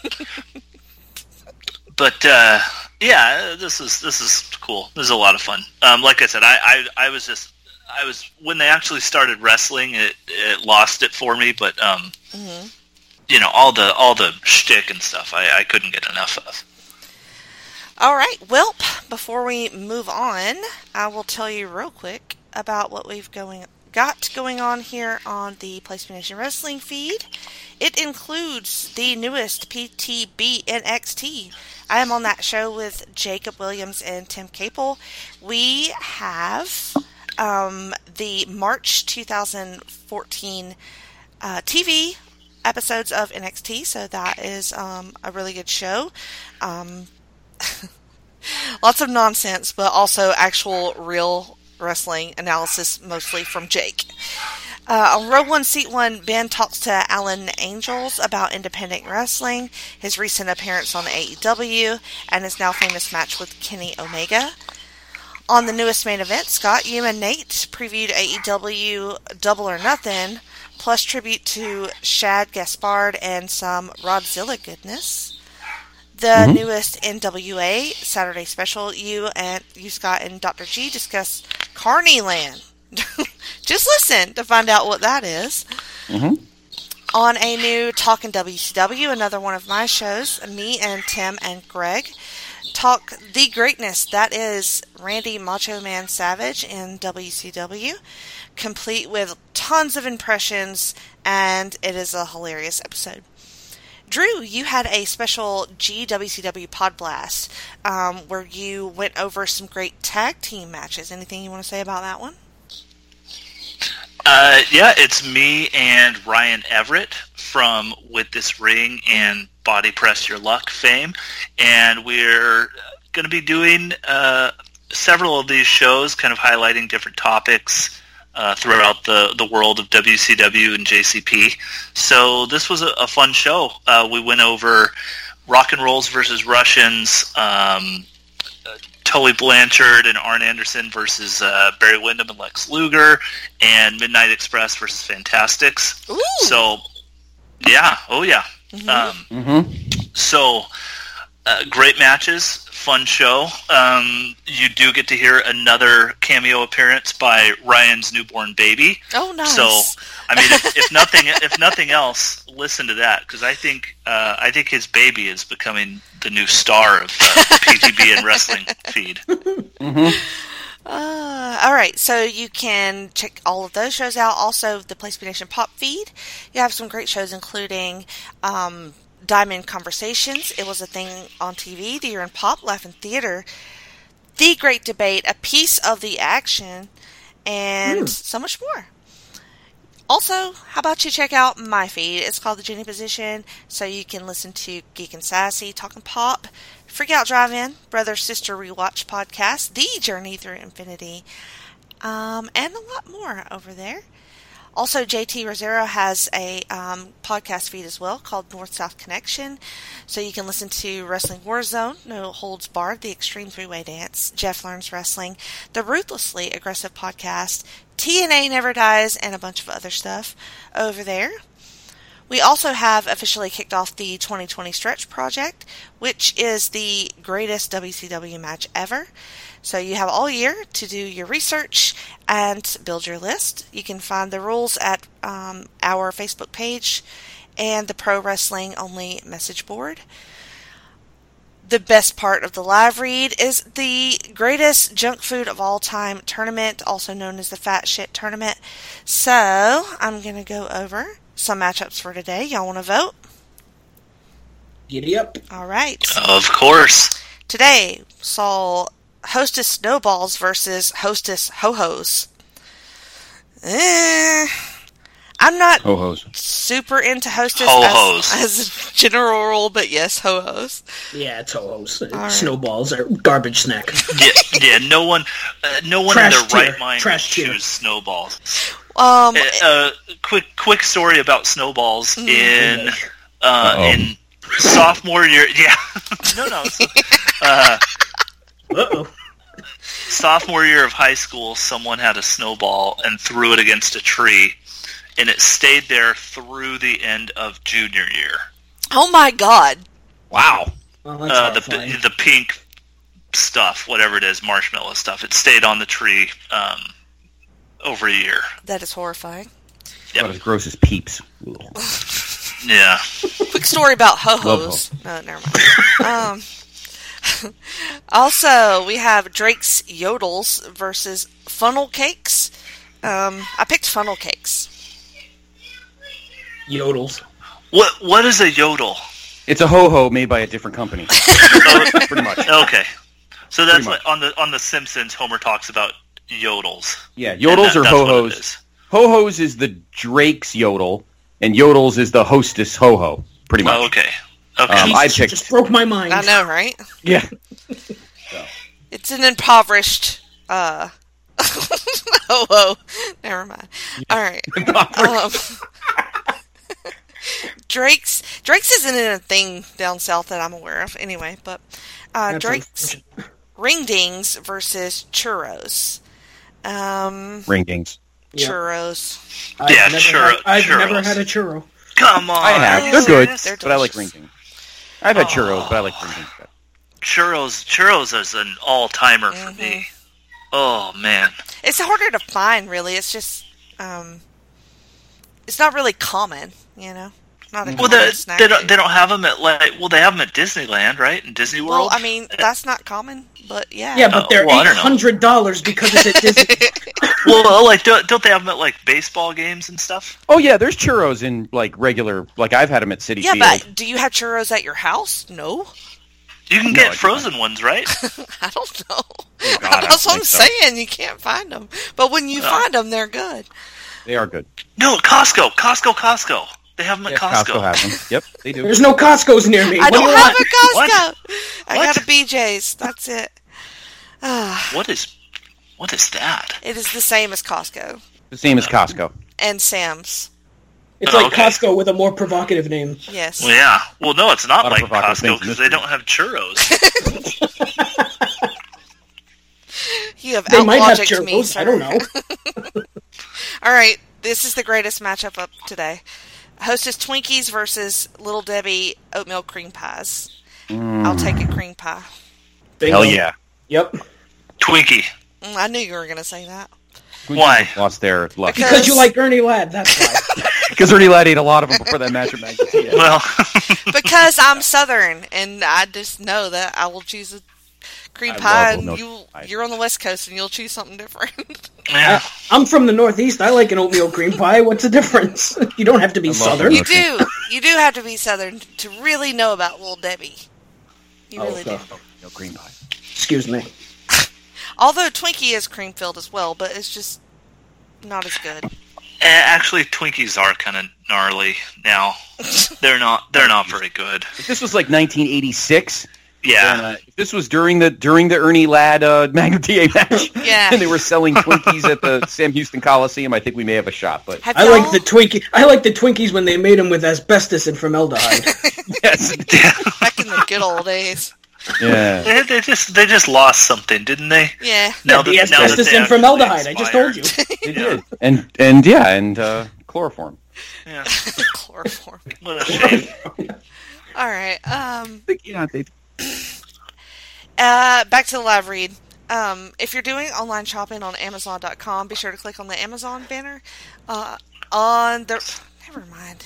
But uh, yeah, this is this is cool. This is a lot of fun. Um, like I said, I, I, I was just I was when they actually started wrestling, it, it lost it for me. But um, mm-hmm. you know, all the all the shtick and stuff, I, I couldn't get enough of. All right, well, before we move on, I will tell you real quick about what we've going got going on here on the Place to Be Nation Wrestling feed. It includes the newest P T B N X T. I am on that show with Jacob Williams and Tim Capel. We have um, the March twenty fourteen uh, T V episodes of N X T, so that is um, a really good show. Um, lots of nonsense, but also actual real wrestling analysis, mostly from Jake. Uh, on Row one, Seat one, Ben talks to Alan Angels about independent wrestling, his recent appearance on A E W, and his now famous match with Kenny Omega. On the newest main event, Scott, you and Nate previewed A E W Double or Nothing, plus tribute to Shad Gaspard and some Rodzilla goodness. The mm-hmm. newest N W A Saturday special, you and you, Scott, and Doctor G discuss Carneyland. Just listen to find out what that is. Mm-hmm. On a new Talkin' W C W, another one of my shows, me and Tim and Greg talk the greatness that is Randy Macho Man Savage in W C W, complete with tons of impressions, and it is a hilarious episode. Drew, you had a special G W C W Pod Blast um, where you went over some great tag team matches. Anything you want to say about that one? Uh, yeah, it's me and Ryan Everett from With This Ring and Body Press Your Luck fame, and we're going to be doing uh, several of these shows, kind of highlighting different topics uh, throughout the, the world of W C W and J C P. So this was a, a fun show. Uh, we went over Rock and Rolls versus Russians, um, Tully Blanchard and Arn Anderson versus uh, Barry Windham and Lex Luger, and Midnight Express versus Fantastics. Ooh. So, yeah, oh yeah. Mm-hmm. Um, Mm-hmm. so, uh, great matches, fun show. Um, you do get to hear another cameo appearance by Ryan's newborn baby. Oh, nice. So, I mean, if, if nothing, if nothing else, listen to that, because I think uh, I think his baby is becoming the new star of the P T B and wrestling feed. Mm-hmm. Uh, all right, so you can check all of those shows out. Also, the Place to Be Nation Pop feed. You have some great shows, including um, Diamond Conversations. It was a thing on T V. The Year in Pop, Laugh in Theater. The Great Debate, a piece of the action, and mm. so much more. Also, how about you check out my feed? It's called The Jenny Position, so you can listen to Geek and Sassy, Talkin' Pop, Freak Out Drive-In, Brother Sister Rewatch Podcast, The Journey Through Infinity, um, and a lot more over there. Also, J T Rosero has a um, podcast feed as well called North-South Connection, so you can listen to Wrestling Warzone, No Holds Barred, The Extreme Three-Way Dance, Jeff Learns Wrestling, The Ruthlessly Aggressive Podcast, T N A Never Dies, and a bunch of other stuff over there. We also have officially kicked off the twenty twenty Stretch Project, which is the greatest W C W match ever. So you have all year to do your research and build your list. You can find the rules at um, our Facebook page and the Pro Wrestling Only message board. The best part of the live read is the greatest junk food of all time tournament, also known as the Fat Shit Tournament. So I'm going to go over some matchups for today. Y'all want to vote? Giddy up. All right. Of course. Today saw Hostess Snowballs versus Hostess Ho-Hos. Eh, I'm not Ho-Hos. super into Hostess Ho-Hos. as, as a general rule, but yes, Ho-Hos. Yeah, it's Ho-Hos. right. Snowballs are garbage snack. Yeah, yeah. No one, uh, no one Trash in their tier. right mind Trash would tier. choose snowballs. Um, Uh, uh, quick, quick story about snowballs Mm. in uh, Uh-oh. in sophomore year. Yeah, no, no. so, uh, Uh-oh. sophomore year of high school, someone had a snowball and threw it against a tree, and it stayed there through the end of junior year. oh my God. Wow. Well, that's Uh, the horrifying. the pink stuff, whatever it is, marshmallow stuff, it stayed on the tree um, over a year. That is horrifying. Yep. About as gross as Peeps. Ugh. Yeah. Quick story about Love Ho-Hos. No, never mind. um, also, we have Drake's Yodels versus Funnel Cakes. Um, I picked Funnel Cakes. Yodels. What what is a yodel? It's a ho-ho made by a different company. Oh, Pretty much. okay, so that's Pretty much. like on the on the Simpsons. Homer talks about yodels. Yeah, yodels And or that- that's what it ho-hos. is. Ho-hos is the Drake's yodel, and yodels is the hostess ho-ho. Pretty much. Oh, okay. Okay. Um, I Jesus, picked- just broke my mind. I know, right? Yeah. It's an impoverished, uh, oh, oh, never mind. All right. Um, Drake's, Drake's isn't in a thing down south that I'm aware of anyway, but, uh, That's Drake's Ring Dings versus Churros. Um, Ring dings. Yeah. Churros. I've Yeah, never churro- had, I've churros. never had a churro. Come on. I have. Oh, They're good, they're but I like delicious. ring dings. I've had churros, but I like ring dings better. Churros. Churros is an all timer for me. Oh man. It's harder to find, really. It's just Um, it's not really common, you know. Not a well, common they, snack they don't. food. They don't have them at like. Well, they have them at Disneyland, right? In Disney World. Well, I mean, that's not common, but yeah. Yeah, but Oh, they're well, I eight don't know. hundred dollars because it's at Disney. well, like don't, don't they have them at like baseball games and stuff? Oh yeah, there's churros in like regular. Like I've had them at City Yeah, Field. but do you have churros at your house? No. You can No, I get do frozen ones, right? I don't know. Oh, God, I That's don't what I'm think so. saying. You can't find them. But when you Oh. find them, they're good. They are good. No, Costco, Costco, Costco. They have them at Yeah, Costco. Costco has them. Yep, they do. There's no Costco's near me. I What do don't you have want? a Costco. What? I What? got a B J's. That's it. Ah, What is, what is that? it is the same as Costco The same as Costco. and Sam's. It's Oh, like okay. Costco with a more provocative name. Yes. Well, yeah. Well, no, it's not A lot of like provocative Costco things in because this they don't have churros. You have They might have out-logicked me, churros. I don't sir. know. All right, this is the greatest matchup up today. Hostess Twinkies versus Little Debbie oatmeal cream pies. I'll take a cream pie. Bingo. Hell yeah. Yep. Twinkie. Mm, I knew you were going to say that. Why? Lost their luck. Because- Because you like Ernie Ladd, that's why. Because Ernie Ladd ate a lot of them before that match at Magnesia. Well, Because I'm Southern, and I just know that I will choose a cream I pie, love and oatmeal you, pie. you're on the West Coast, and you'll choose something different. yeah. I'm from the Northeast. I like an oatmeal cream pie. What's the difference? You don't have to be love Southern. You oatmeal. do. You do have to be Southern to really know about Little Debbie. You Oh, really okay. do. No cream pie. Excuse me. Although Twinkie is cream filled as well, but it's just not as good. Eh, Actually, Twinkies are kind of gnarly now. They're not. They're not very good. If this was like nineteen eighty-six, Yeah. then, uh, if this was during the during the Ernie Ladd uh, Magnum T A match, Yeah. and they were selling Twinkies at the Sam Houston Coliseum, I think we may have a shot. But Have I y'all- like the Twinkie. I like the Twinkies when they made them with asbestos and formaldehyde. yes, back in the good old days. yeah. They, they just they just lost something, didn't they? Yeah. Now the that- now that asbestos they and actually formaldehyde. I just told you. expired. They did, and and yeah, and uh, chloroform. Yeah. Chloroform. What a shame. All right. Um. Yeah, they. Uh. Back to the live read. Um. If you're doing online shopping on Amazon dot com, be sure to click on the Amazon banner. Uh. On the. Never mind.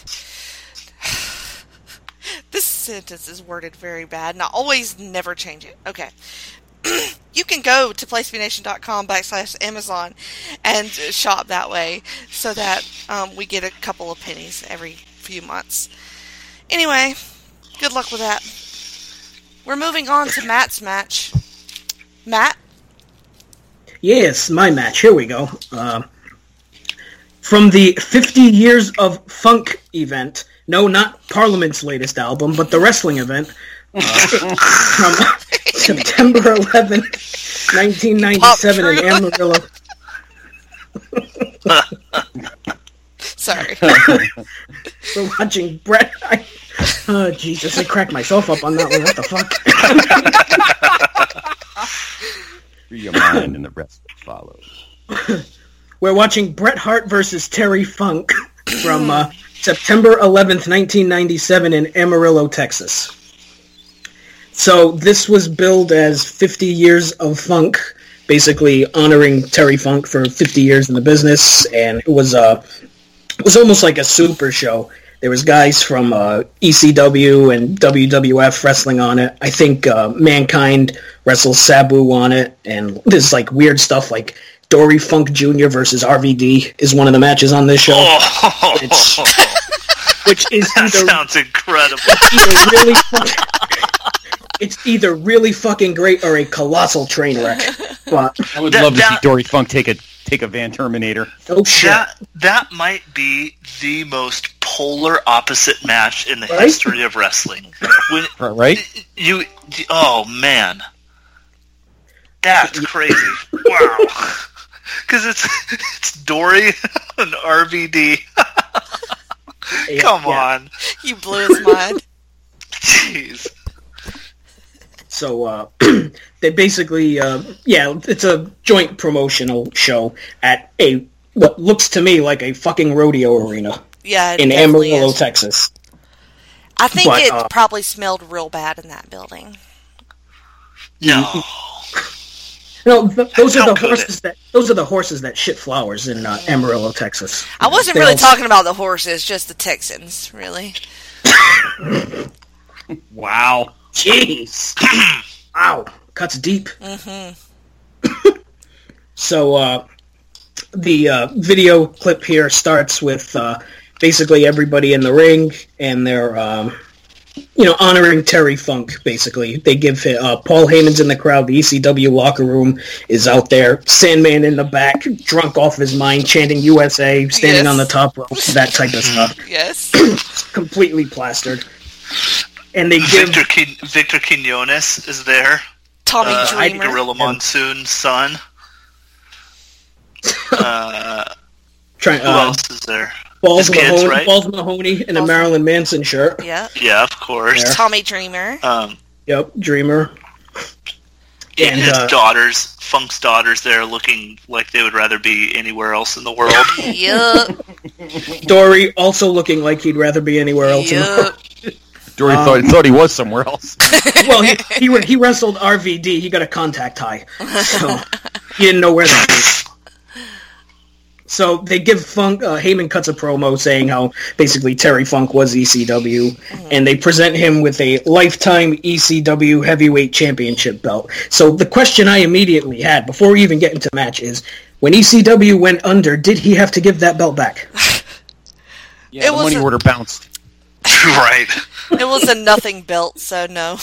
This sentence is worded very bad, and I always never change it. Okay. You can go to placebnation.com backslash Amazon and shop that way so that um, we get a couple of pennies every few months. Anyway, good luck with that. We're moving on to Matt's match. Matt? Yes, my match. Here we go. Uh, from the fifty Years of Funk event. No, not Parliament's latest album, but the wrestling event. Uh, from September eleventh, nineteen ninety-seven in Amarillo. Sorry. We're watching Bret. I, oh, Jesus, I cracked myself up on that one. What the fuck? Free your mind, and the rest follows. We're watching Bret Hart versus Terry Funk from uh, September eleventh, nineteen ninety-seven in Amarillo, Texas. So this was billed as fifty years of funk, basically honoring Terry Funk for fifty years in the business, and it was uh, it was almost like a super show. There was guys from uh, E C W and W W F wrestling on it. I think uh, Mankind wrestles Sabu on it, and there's like weird stuff like Dory Funk Junior versus R V D is one of the matches on this show. Oh, It's- which is that either, sounds incredible. either really fucking, it's either really fucking great or a colossal train wreck. But I would That- love to see that- Dory Funk take a take a Van Terminator. oh shit, That that might be the most polar opposite match in the Right? history of wrestling. When Right? you, oh man, that's crazy! Wow, because it's it's Dory and R V D. Yeah, Come yeah. on, You blew his mind. jeez. So uh, they basically, uh, yeah, it's a joint promotional show at a what looks to me like a fucking rodeo arena Yeah, it in definitely Amarillo, is. Texas. I think But, it uh, probably smelled real bad in that building. No, No, th- those How are the could horses it? that those are the horses that shit flowers in uh, Amarillo, Texas. I wasn't They really all- talking about the horses, just the Texans, really. Wow. Jeez. Wow. Cuts deep. Mm-hmm. So, uh, the uh, video clip here starts with uh, basically everybody in the ring, and they're, um, you know, honoring Terry Funk, basically. They give it, uh, Paul Heyman's in the crowd, the E C W locker room is out there, Sandman in the back, drunk off his mind, chanting U S A, standing Yes. on the top rope, that type of stuff. Yes. Completely plastered. And they give... Victor Quin- Victor Quinones is there. Tommy Uh, Dreamer. Gorilla Monsoon's son. Uh, Try, who uh, else is there? Balls, His kids, Mahoney, right? Balls Mahoney in a Balls- Marilyn Manson shirt. Yeah. Yeah, of course. There. Tommy Dreamer. Um, Yep, Dreamer. and And, his uh, daughters, Funk's daughters, there looking like they would rather be anywhere else in the world. Yup. Dory also looking like he'd rather be anywhere else. in the world. Yup. Dory Um, thought, thought he was somewhere else. Well, he, he re- he wrestled R V D. He got a contact high, so he didn't know where that was. So they give Funk. Uh, Heyman cuts a promo saying how basically Terry Funk was E C W, Mm-hmm. and they present him with a lifetime E C W heavyweight championship belt. So the question I immediately had before we even get into the match is, when E C W went under, did he have to give that belt back? Yeah, It the was money a- order bounced. Right. It was a nothing belt, so no.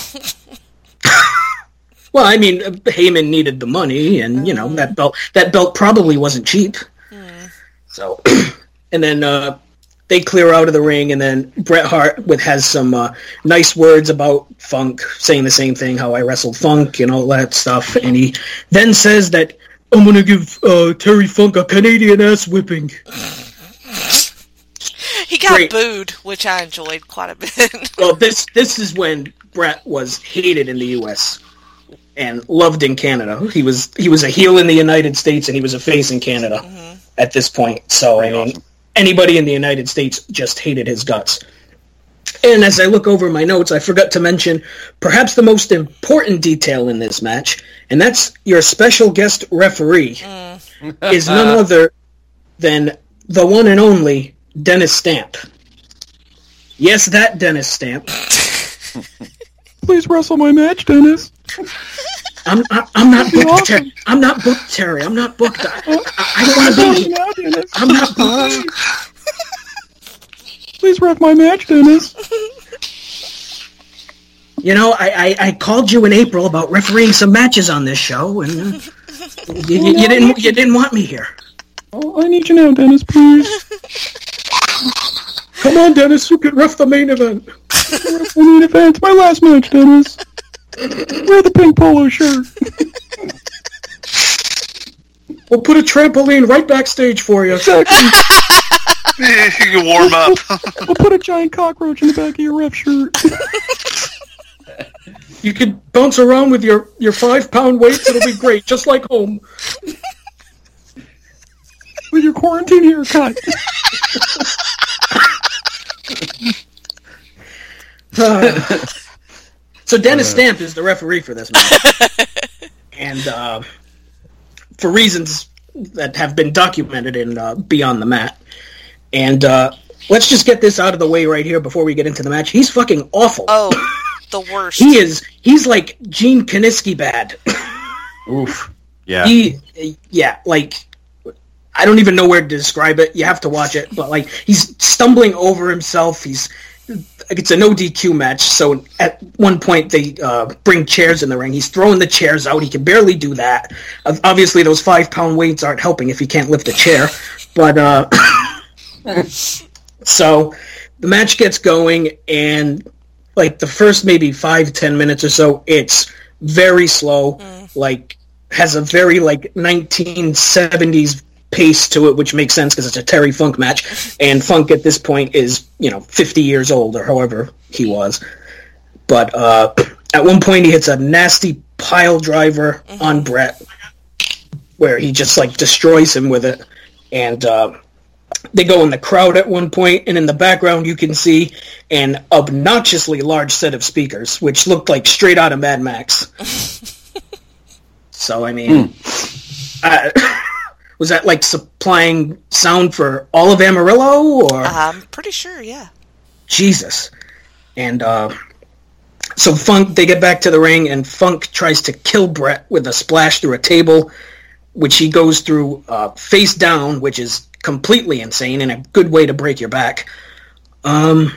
Well, I mean, uh, Heyman needed the money, and you know that belt. That belt probably wasn't cheap. So, and then uh, they clear out of the ring, and then Bret Hart with has some uh, nice words about Funk, saying the same thing, how I wrestled Funk and all that stuff, and he then says that I'm gonna give uh, Terry Funk a Canadian ass whipping. He got Great. booed, which I enjoyed quite a bit. Well, this this is when Bret was hated in the U S and loved in Canada. He was he was a heel in the United States, and he was a face in Canada Mm-hmm. at this point. So I mean, awesome. anybody in the United States just hated his guts. And as I look over my notes, I forgot to mention perhaps the most important detail in this match, and that's your special guest referee Mm. is none other than the one and only Dennis Stamp. Yes, that Dennis Stamp. Please wrestle my match, Dennis. I'm I, I'm not booked, Terry. I'm not booked, Terry. I'm not booked. I, I, I don't want to be here. I'm not booked. Please ref my match, Dennis. You know, I, I, I called you in April about refereeing some matches on this show, and uh, you, you, you didn't you didn't want me here. Oh, I need you now, Dennis, please. Come on, Dennis. You can ref the main event. Ref the main event. It's my last match, Dennis. Wear the pink polo shirt. We'll put a trampoline right backstage for you. Exactly. You can warm up. We'll put a giant cockroach in the back of your ref shirt. You can bounce around with your, your five-pound weights. It'll be great, just like home. With your quarantine haircut. Uh, so Dennis Stamp is the referee for this match. And uh, for reasons that have been documented in uh, Beyond the Mat. And uh, let's just get this out of the way right here before we get into the match. He's fucking awful. Oh, the worst. He is, he's like Gene Kaniski bad. Oof. Yeah. He, yeah, like, I don't even know where to describe it. You have to watch it. But, like, he's stumbling over himself. He's, it's a no D Q match. So at one point they uh, bring chairs in the ring. He's throwing the chairs out. He can barely do that. Uh, obviously, those five-pound weights aren't helping if he can't lift a chair. But, uh... so the match gets going, and like the first maybe five ten minutes or so, it's very slow. Mm. Like has a very like nineteen seventies pace to it, which makes sense because it's a Terry Funk match, and Funk at this point is you know fifty years old or however he was. But uh, at one point he hits a nasty pile driver mm-hmm. on Bret, where he just like destroys him with it, and. Uh, They go in the crowd at one point, and in the background you can see an obnoxiously large set of speakers, which looked like straight out of Mad Max. So, I mean, mm. uh, was that like supplying sound for all of Amarillo? Or I'm pretty sure, yeah. Jesus. And uh, so Funk, they get back to the ring, and Funk tries to kill Brett with a splash through a table, which he goes through uh, face down, which is completely insane and a good way to break your back. Um,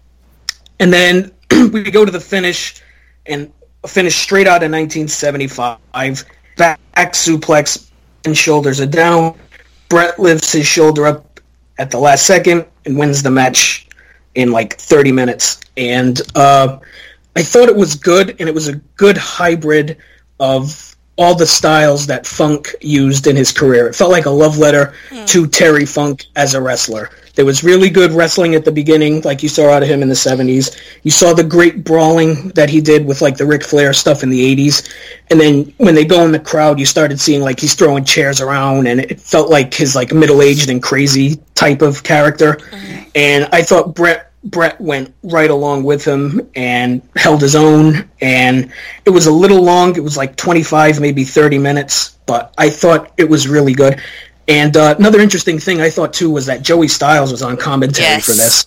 and then we go to the finish, and a finish straight out of nineteen seventy-five. Back suplex, and shoulders are down. Brett lifts his shoulder up at the last second and wins the match in like thirty minutes. And uh, I thought it was good, and it was a good hybrid of all the styles that Funk used in his career. It felt like a love letter mm. to Terry Funk as a wrestler. There was really good wrestling at the beginning, like you saw out of him in the seventies. You saw the great brawling that he did with like the Ric Flair stuff in the eighties. And then when they go in the crowd, you started seeing like he's throwing chairs around, and it felt like his like middle-aged and crazy type of character. Mm. And I thought Brett Brett went right along with him and held his own, and it was a little long. It was like twenty-five, maybe thirty minutes, but I thought it was really good. And uh, another interesting thing I thought, too, was that Joey Styles was on commentary yes. for this.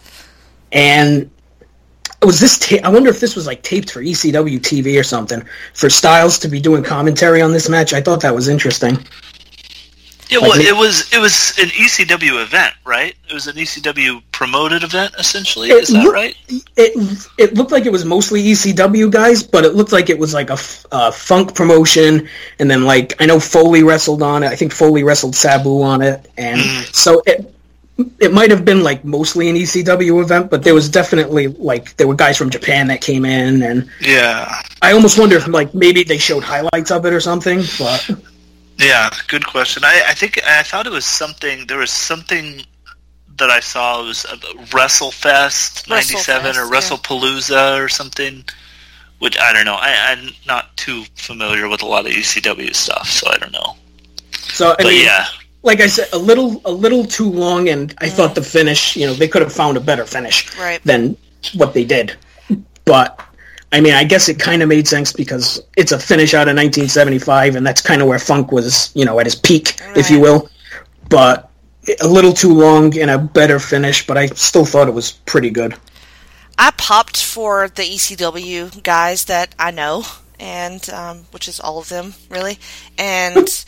And was this ta- I wonder if this was like taped for E C W T V or something, for Styles to be doing commentary on this match. I thought that was interesting. Yeah, well, it was it was an E C W event, right? It was an E C W promoted event, essentially. Is that looked, right? It it looked like it was mostly E C W guys, but it looked like it was like a, a Funk promotion, and then like I know Foley wrestled on it. I think Foley wrestled Sabu on it, and mm. so it it might have been like mostly an E C W event, but there was definitely like there were guys from Japan that came in, and yeah, I almost wonder if like maybe they showed highlights of it or something, but. Yeah, good question. I, I think I thought it was something. There was something that I saw. It was WrestleFest ninety-seven or WrestlePalooza yeah. or something. Which I don't know. I, I'm not too familiar with a lot of E C W stuff, so I don't know. So I but mean, yeah, like I said, a little a little too long, and I mm. thought the finish. You know, they could have found a better finish right. than what they did, but. I mean, I guess it kind of made sense because it's a finish out of nineteen seventy-five, and that's kind of where Funk was, you know, at his peak, right. if you will. But a little too long and a better finish, but I still thought it was pretty good. I popped for the E C W guys that I know, and um, which is all of them, really. And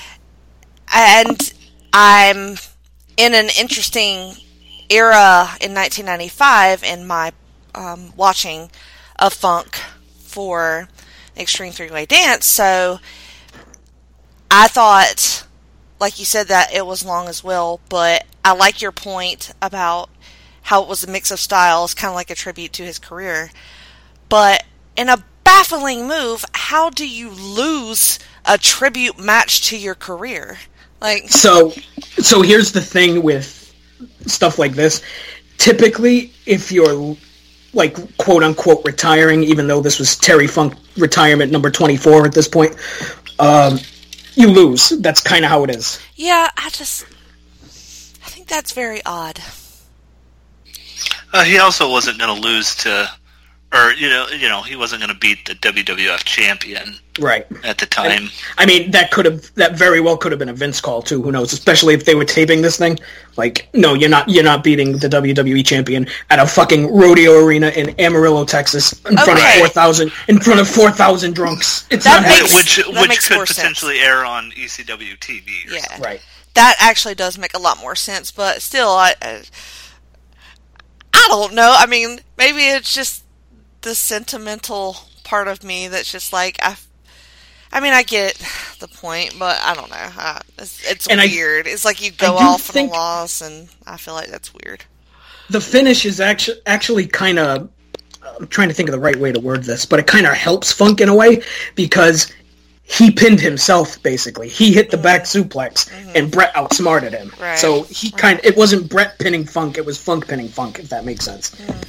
and I'm in an interesting era in nineteen ninety-five in my um, watching of Funk for Extreme Three-Way Dance, so I thought, like you said, that it was long as well, but I like your point about how it was a mix of styles, kind of like a tribute to his career. But in a baffling move, how do you lose a tribute match to your career? Like, so, so here's the thing with stuff like this. Typically, if you're like, quote-unquote, retiring, even though this was Terry Funk retirement number twenty-four at this point, um, you lose. That's kind of how it is. Yeah, I just... I think that's very odd. Uh, he also wasn't going to lose to... Or, you know, you know, he wasn't going to beat the W W F champion right at the time. And, I mean, that could have... That very well could have been a Vince call, too. Who knows? Especially if they were taping this thing. Like, no, you're not You're not beating the W W E champion at a fucking rodeo arena in Amarillo, Texas, in okay. front of four thousand in front of four thousand drunks. It's that not makes, Which, that which could potentially sense. air on E C W T V. Or yeah. something. Right. That actually does make a lot more sense, but still, I... I, I don't know. I mean, maybe it's just the sentimental part of me that's just like, I, I mean, I get the point, but I don't know. Uh, it's it's weird. I, it's like you go off on a loss, and I feel like that's weird. The finish is actually actually kind of, I'm trying to think of the right way to word this, but it kind of helps Funk in a way, because he pinned himself, basically. He hit the mm-hmm. back suplex, mm-hmm. and Brett outsmarted him. Right. So he right. kind of, it wasn't Brett pinning Funk, it was Funk pinning Funk, if that makes sense. Mm.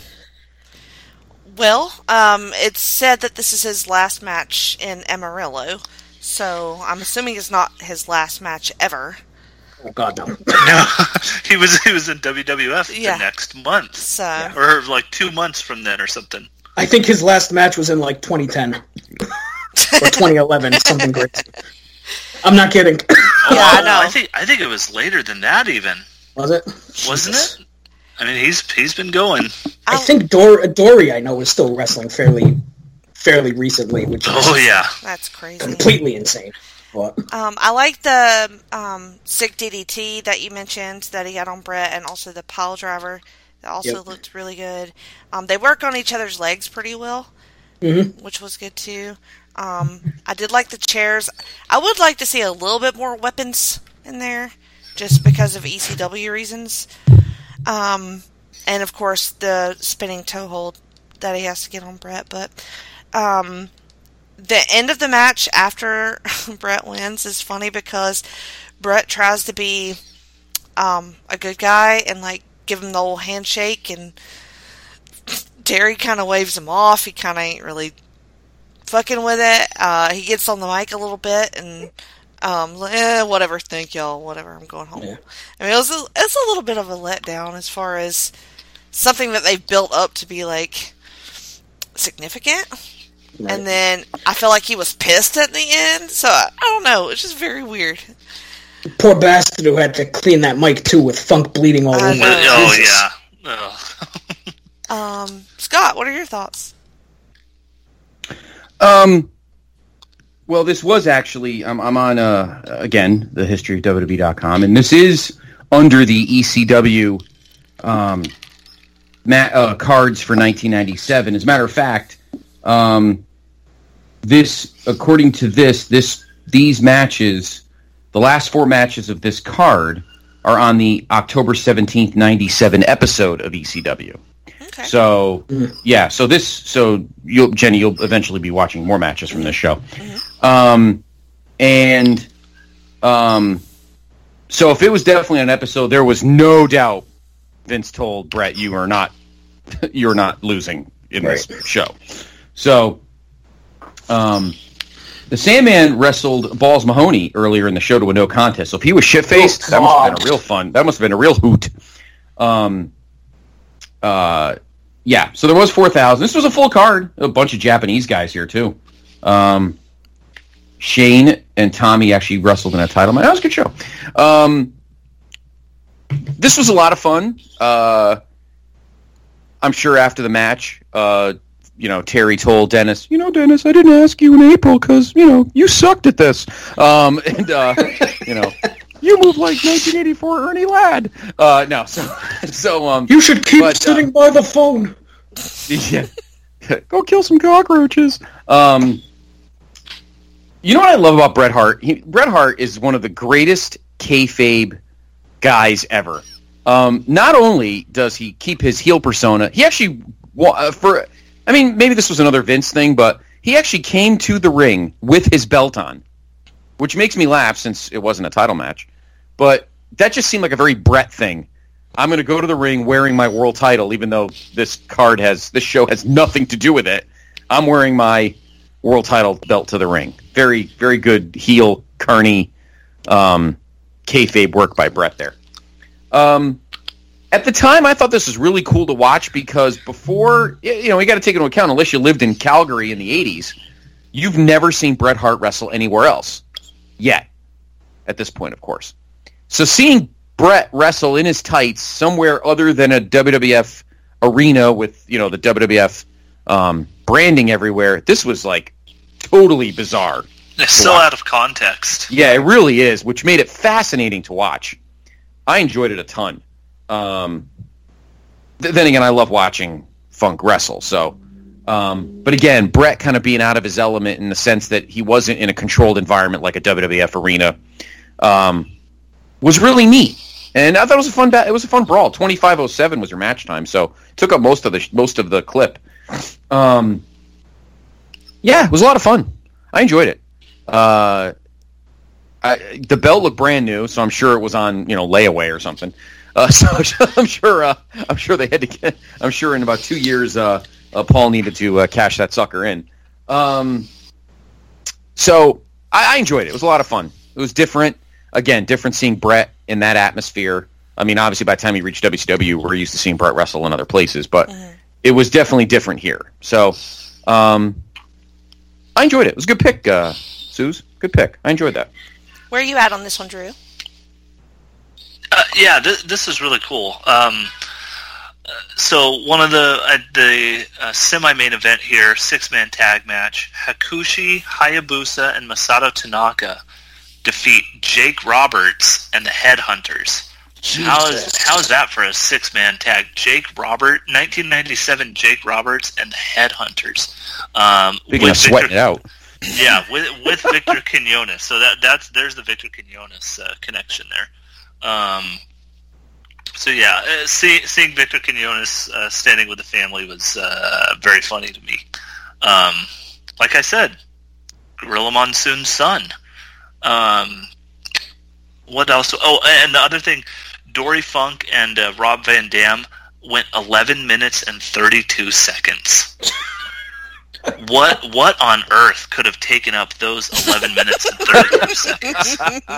Well, um, it's said that this is his last match in Amarillo, so I'm assuming it's not his last match ever. Oh God, no! No, he was he was in W W F yeah. the next month, so yeah. or like two months from then, or something. I think his last match was in like twenty ten. or twenty eleven, something crazy. I'm not kidding. Yeah, I know. I think I think it was later than that even. Was it? Wasn't Jesus. it? I mean, he's he's been going. I think Dor- Dory, I know, is still wrestling fairly fairly recently, which is Oh yeah, That's crazy. completely insane. But Um, I like the um, sick D D T that you mentioned that he got on Brett, and also the pile driver that also Yep. looked really good. Um, they work on each other's legs pretty well, Mhm. which was good too. Um, I did like the chairs. I would like to see a little bit more weapons in there, just because of E C W reasons. Um, and of course the spinning toe hold that he has to get on Brett. But um, the end of the match after Brett wins is funny because Brett tries to be um, a good guy and like give him the old handshake, and Terry kind of waves him off. He kind of ain't really fucking with it. Uh, he gets on the mic a little bit and um, eh, whatever. Thank y'all. Whatever. I'm going home. Yeah. I mean, it was a, it's a little bit of a letdown as far as something that they've built up to be like significant. right. And then I feel like he was pissed at the end. So I, I don't know. It's just very weird. Poor bastard who had to clean that mic too with funk bleeding all I over. know. it. oh Jesus. yeah. Ugh. Um, Scott, what are your thoughts? Um, well, this was actually, I'm, I'm on, uh, again, the history of W W E dot com, and this is under the E C W um, ma- uh, cards for nineteen ninety-seven. As a matter of fact, um, this, according to this, this these matches, the last four matches of this card are on the October seventeenth, ninety-seven episode of E C W. Okay. So yeah, so this, so you'll Jenny, you'll eventually be watching more matches from this show, um, and um, so if it was definitely an episode, there was no doubt Vince told Brett, "You are not, you're not losing in this show." So, um, the Sandman wrestled Balls Mahoney earlier in the show to a no contest. So if he was shit faced, Oh, that must have God. been a real fun. That must have been a real hoot. Um. Uh, yeah, so there was four thousand. This was a full card. A bunch of Japanese guys here, too. Um, Shane and Tommy actually wrestled in a title match. That was a good show. Um, this was a lot of fun. Uh, I'm sure after the match, uh, you know, Terry told Dennis, you know, Dennis, I didn't ask you in April because, you know, you sucked at this. Um, and, uh, you know... You move like nineteen eighty-four Ernie Ladd. Uh, no, so so um. You should keep but, uh, sitting by the phone. Yeah, go kill some cockroaches. Um, you know what I love about Bret Hart? He, Bret Hart is one of the greatest kayfabe guys ever. Um, not only does he keep his heel persona, he actually uh, for. I mean, maybe this was another Vince thing, but he actually came to the ring with his belt on, which makes me laugh since it wasn't a title match. But that just seemed like a very Brett thing. I'm going to go to the ring wearing my world title, even though this card has, this show has nothing to do with it. I'm wearing my world title belt to the ring. Very, very good heel, carny, um, kayfabe work by Brett there. Um, at the time, I thought this was really cool to watch because before, you know, you got to take into account, unless you lived in Calgary in the eighties, you've never seen Bret Hart wrestle anywhere else yet. At this point, of course. So seeing Brett wrestle in his tights somewhere other than a W W F arena with, you know, the W W F um, branding everywhere, this was like totally bizarre. It's so out of context. Yeah, it really is, which made it fascinating to watch. I enjoyed it a ton. Um, th- then again, I love watching Funk wrestle. So, um, but again, Brett kind of being out of his element in the sense that he wasn't in a controlled environment like a W W F arena. Um, was really neat, and I thought it was a fun. Ba- it was a fun brawl. twenty-five oh seven was your match time, so took up most of the most of the clip. Um, yeah, it was a lot of fun. I enjoyed it. Uh, I, the belt looked brand new, so I'm sure it was on you know layaway or something. Uh, so I'm sure uh, I'm sure they had to get. I'm sure in about two years, uh, uh, Paul needed to uh, cash that sucker in. Um, so I, I enjoyed it. It was a lot of fun. It was different. Again, different seeing Brett in that atmosphere. I mean, obviously, by the time he reached W C W, we're used to seeing Brett wrestle in other places, but mm-hmm. it was definitely different here. So, um, I enjoyed it. It was a good pick, uh, Suze. Good pick. I enjoyed that. Where are you at on this one, Drew? Uh, yeah, th- this is really cool. Um, so one of the uh, the uh, semi-main event here, six-man tag match, Hakushi Hayabusa and Masato Tanaka defeat Jake Roberts and the Headhunters. How is how is that for a six-man tag? Jake Robert, nineteen ninety-seven Jake Roberts and the Headhunters. Um, Speaking of sweating it out. Yeah, with with Victor Quinones. So that that's there's the Victor Quinones uh, connection there. Um, so yeah, uh, see, seeing Victor Quinones uh, standing with the family was uh, very funny to me. Um, like I said, Gorilla Monsoon's son. Um, what else? Oh, and the other thing, Dory Funk and uh, Rob Van Dam went eleven minutes and thirty-two seconds. What what on earth could have taken up those eleven minutes and thirty-two seconds?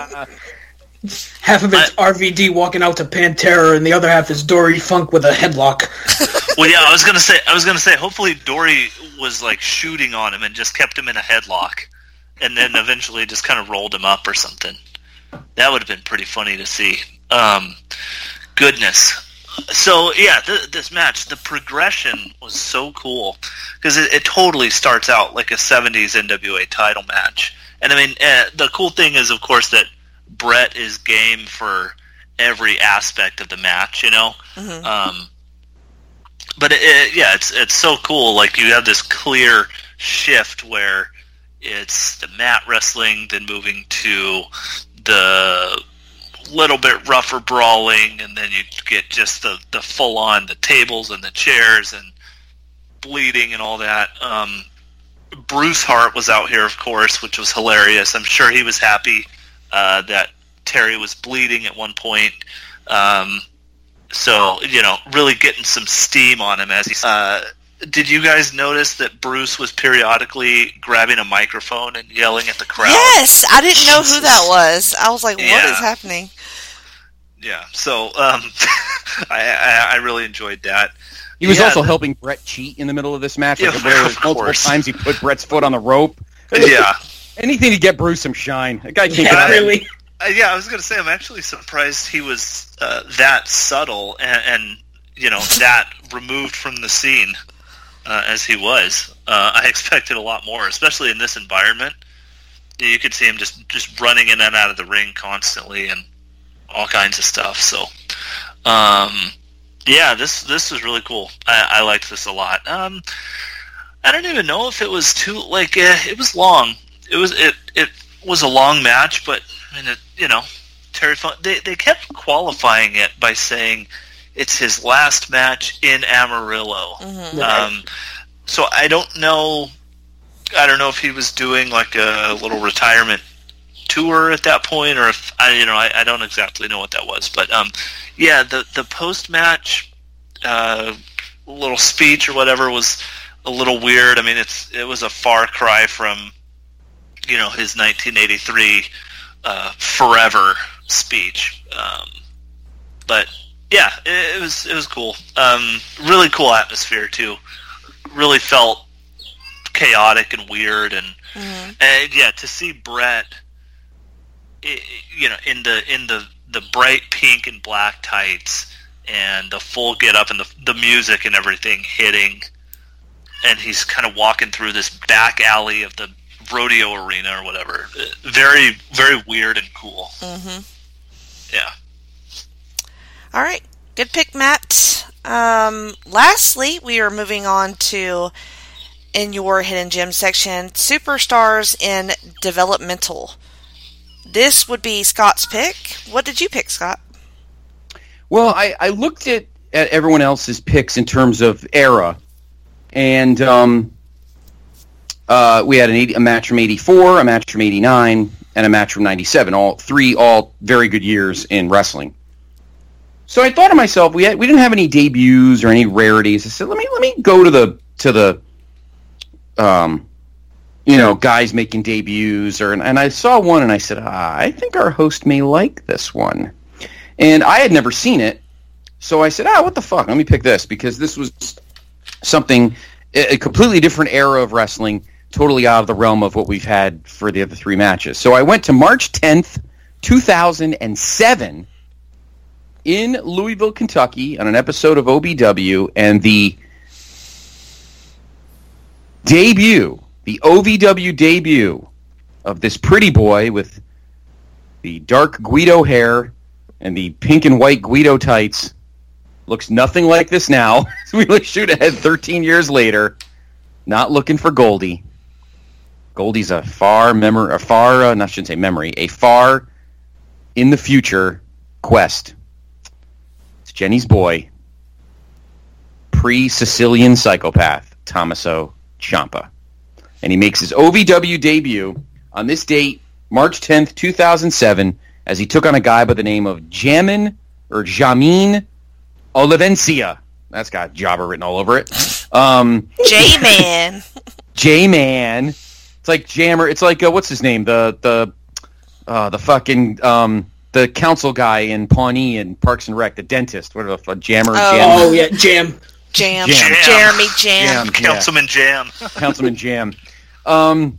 Half of it's I, R V D walking out to Pantera, and the other half is Dory Funk with a headlock. Well, yeah, I was gonna say, I was gonna say, hopefully Dory was like shooting on him and just kept him in a headlock, and then eventually just kind of rolled him up or something. That would have been pretty funny to see. Um, goodness. So yeah, th- this match, the progression was so cool because it, it totally starts out like a seventies N W A title match, and I mean, uh, the cool thing is, of course, that Brett is game for every aspect of the match, you know. Mm-hmm. Um, but it, it, yeah, it's it's so cool. Like you have this clear shift where it's the mat wrestling, then moving to the little bit rougher brawling, and then you get just the, the full on the tables and the chairs and bleeding and all that. Um, Bruce Hart was out here, of course, which was hilarious. I'm sure he was happy uh, that Terry was bleeding at one point. Um, so, you know, really getting some steam on him as he... Uh, did you guys notice that Bruce was periodically grabbing a microphone and yelling at the crowd? Yes! I didn't know who that was. I was like, what yeah. is happening? Yeah, so um, I, I, I really enjoyed that. He was yeah, also the, helping Brett cheat in the middle of this match. Yeah, like, there was multiple course. times he put Brett's foot on the rope. Yeah. Anything to get Bruce some shine. That guy can't yeah, get really. Uh, yeah, I was going to say, I'm actually surprised he was uh, that subtle and, and, you know, that removed from the scene uh, as he was. Uh, I expected a lot more, especially in this environment. You could see him just, just running in and out of the ring constantly and all kinds of stuff. So, um, yeah, this this was really cool. I, I liked this a lot. Um, I don't even know if it was too like uh, it was long. It was it it was a long match, but I mean, it, you know, Terry Funk, they they kept qualifying it by saying it's his last match in Amarillo. Mm-hmm. Um, so I don't know. I don't know if he was doing like a little retirement tour at that point, or if I, you know, I, I don't exactly know what that was. But um, yeah, the the post match uh, little speech or whatever was a little weird. I mean, it's it was a far cry from, you know, his nineteen eighty-three uh, Forever speech. Um, but yeah, it, it was it was cool. Um, really cool atmosphere too. Really felt chaotic and weird, and mm-hmm. and yeah, to see Brett, it, you know, in the in the, the bright pink and black tights and the full get up and the the music and everything hitting, and he's kind of walking through this back alley of the rodeo arena or whatever. Very very weird and cool. Mm-hmm. Yeah. All right, good pick, Matt. Um, lastly, we are moving on to, in your Hidden Gem section, Superstars in Developmental. This would be Scott's pick. What did you pick, Scott? Well, I, I looked at, at everyone else's picks in terms of era, and um, uh, we had an eighty, a match from eighty-four, a match from eighty-nine, and a match from ninety-seven. All three, all very good years in wrestling. So I thought to myself, we had, we didn't have any debuts or any rarities. I said, let me let me go to the to the um, you know, guys making debuts, or and I saw one and I said, ah, I think our host may like this one. And I had never seen it, so I said, ah, what the fuck? Let me pick this, because this was something, a completely different era of wrestling, totally out of the realm of what we've had for the other three matches. So I went to March tenth, two thousand seven in Louisville, Kentucky on an episode of O B W, and the debut, the O V W debut of this pretty boy with the dark Guido hair and the pink and white Guido tights looks nothing like this now. We shoot ahead thirteen years later, not looking for Goldie. Goldie's a far memory, a far, uh, I shouldn't say memory, a far in the future quest. It's Jenny's boy, pre-Sicilian psychopath, Tommaso Ciampa. And he makes his O V W debut on this date, March tenth, two thousand seven, as he took on a guy by the name of Jamin, or Jamin Olivencia. That's got Jobber written all over it. Um, J-Man. J-Man. It's like Jammer. It's like, uh, what's his name? The the uh, the fucking, um, the council guy in Pawnee and Parks and Rec, the dentist. What the fuck? Jammer? Oh. Jam? Oh, yeah, Jam. Jam. Jam. Jeremy Jam. Jam. Councilman Jam. Councilman Jam. Um,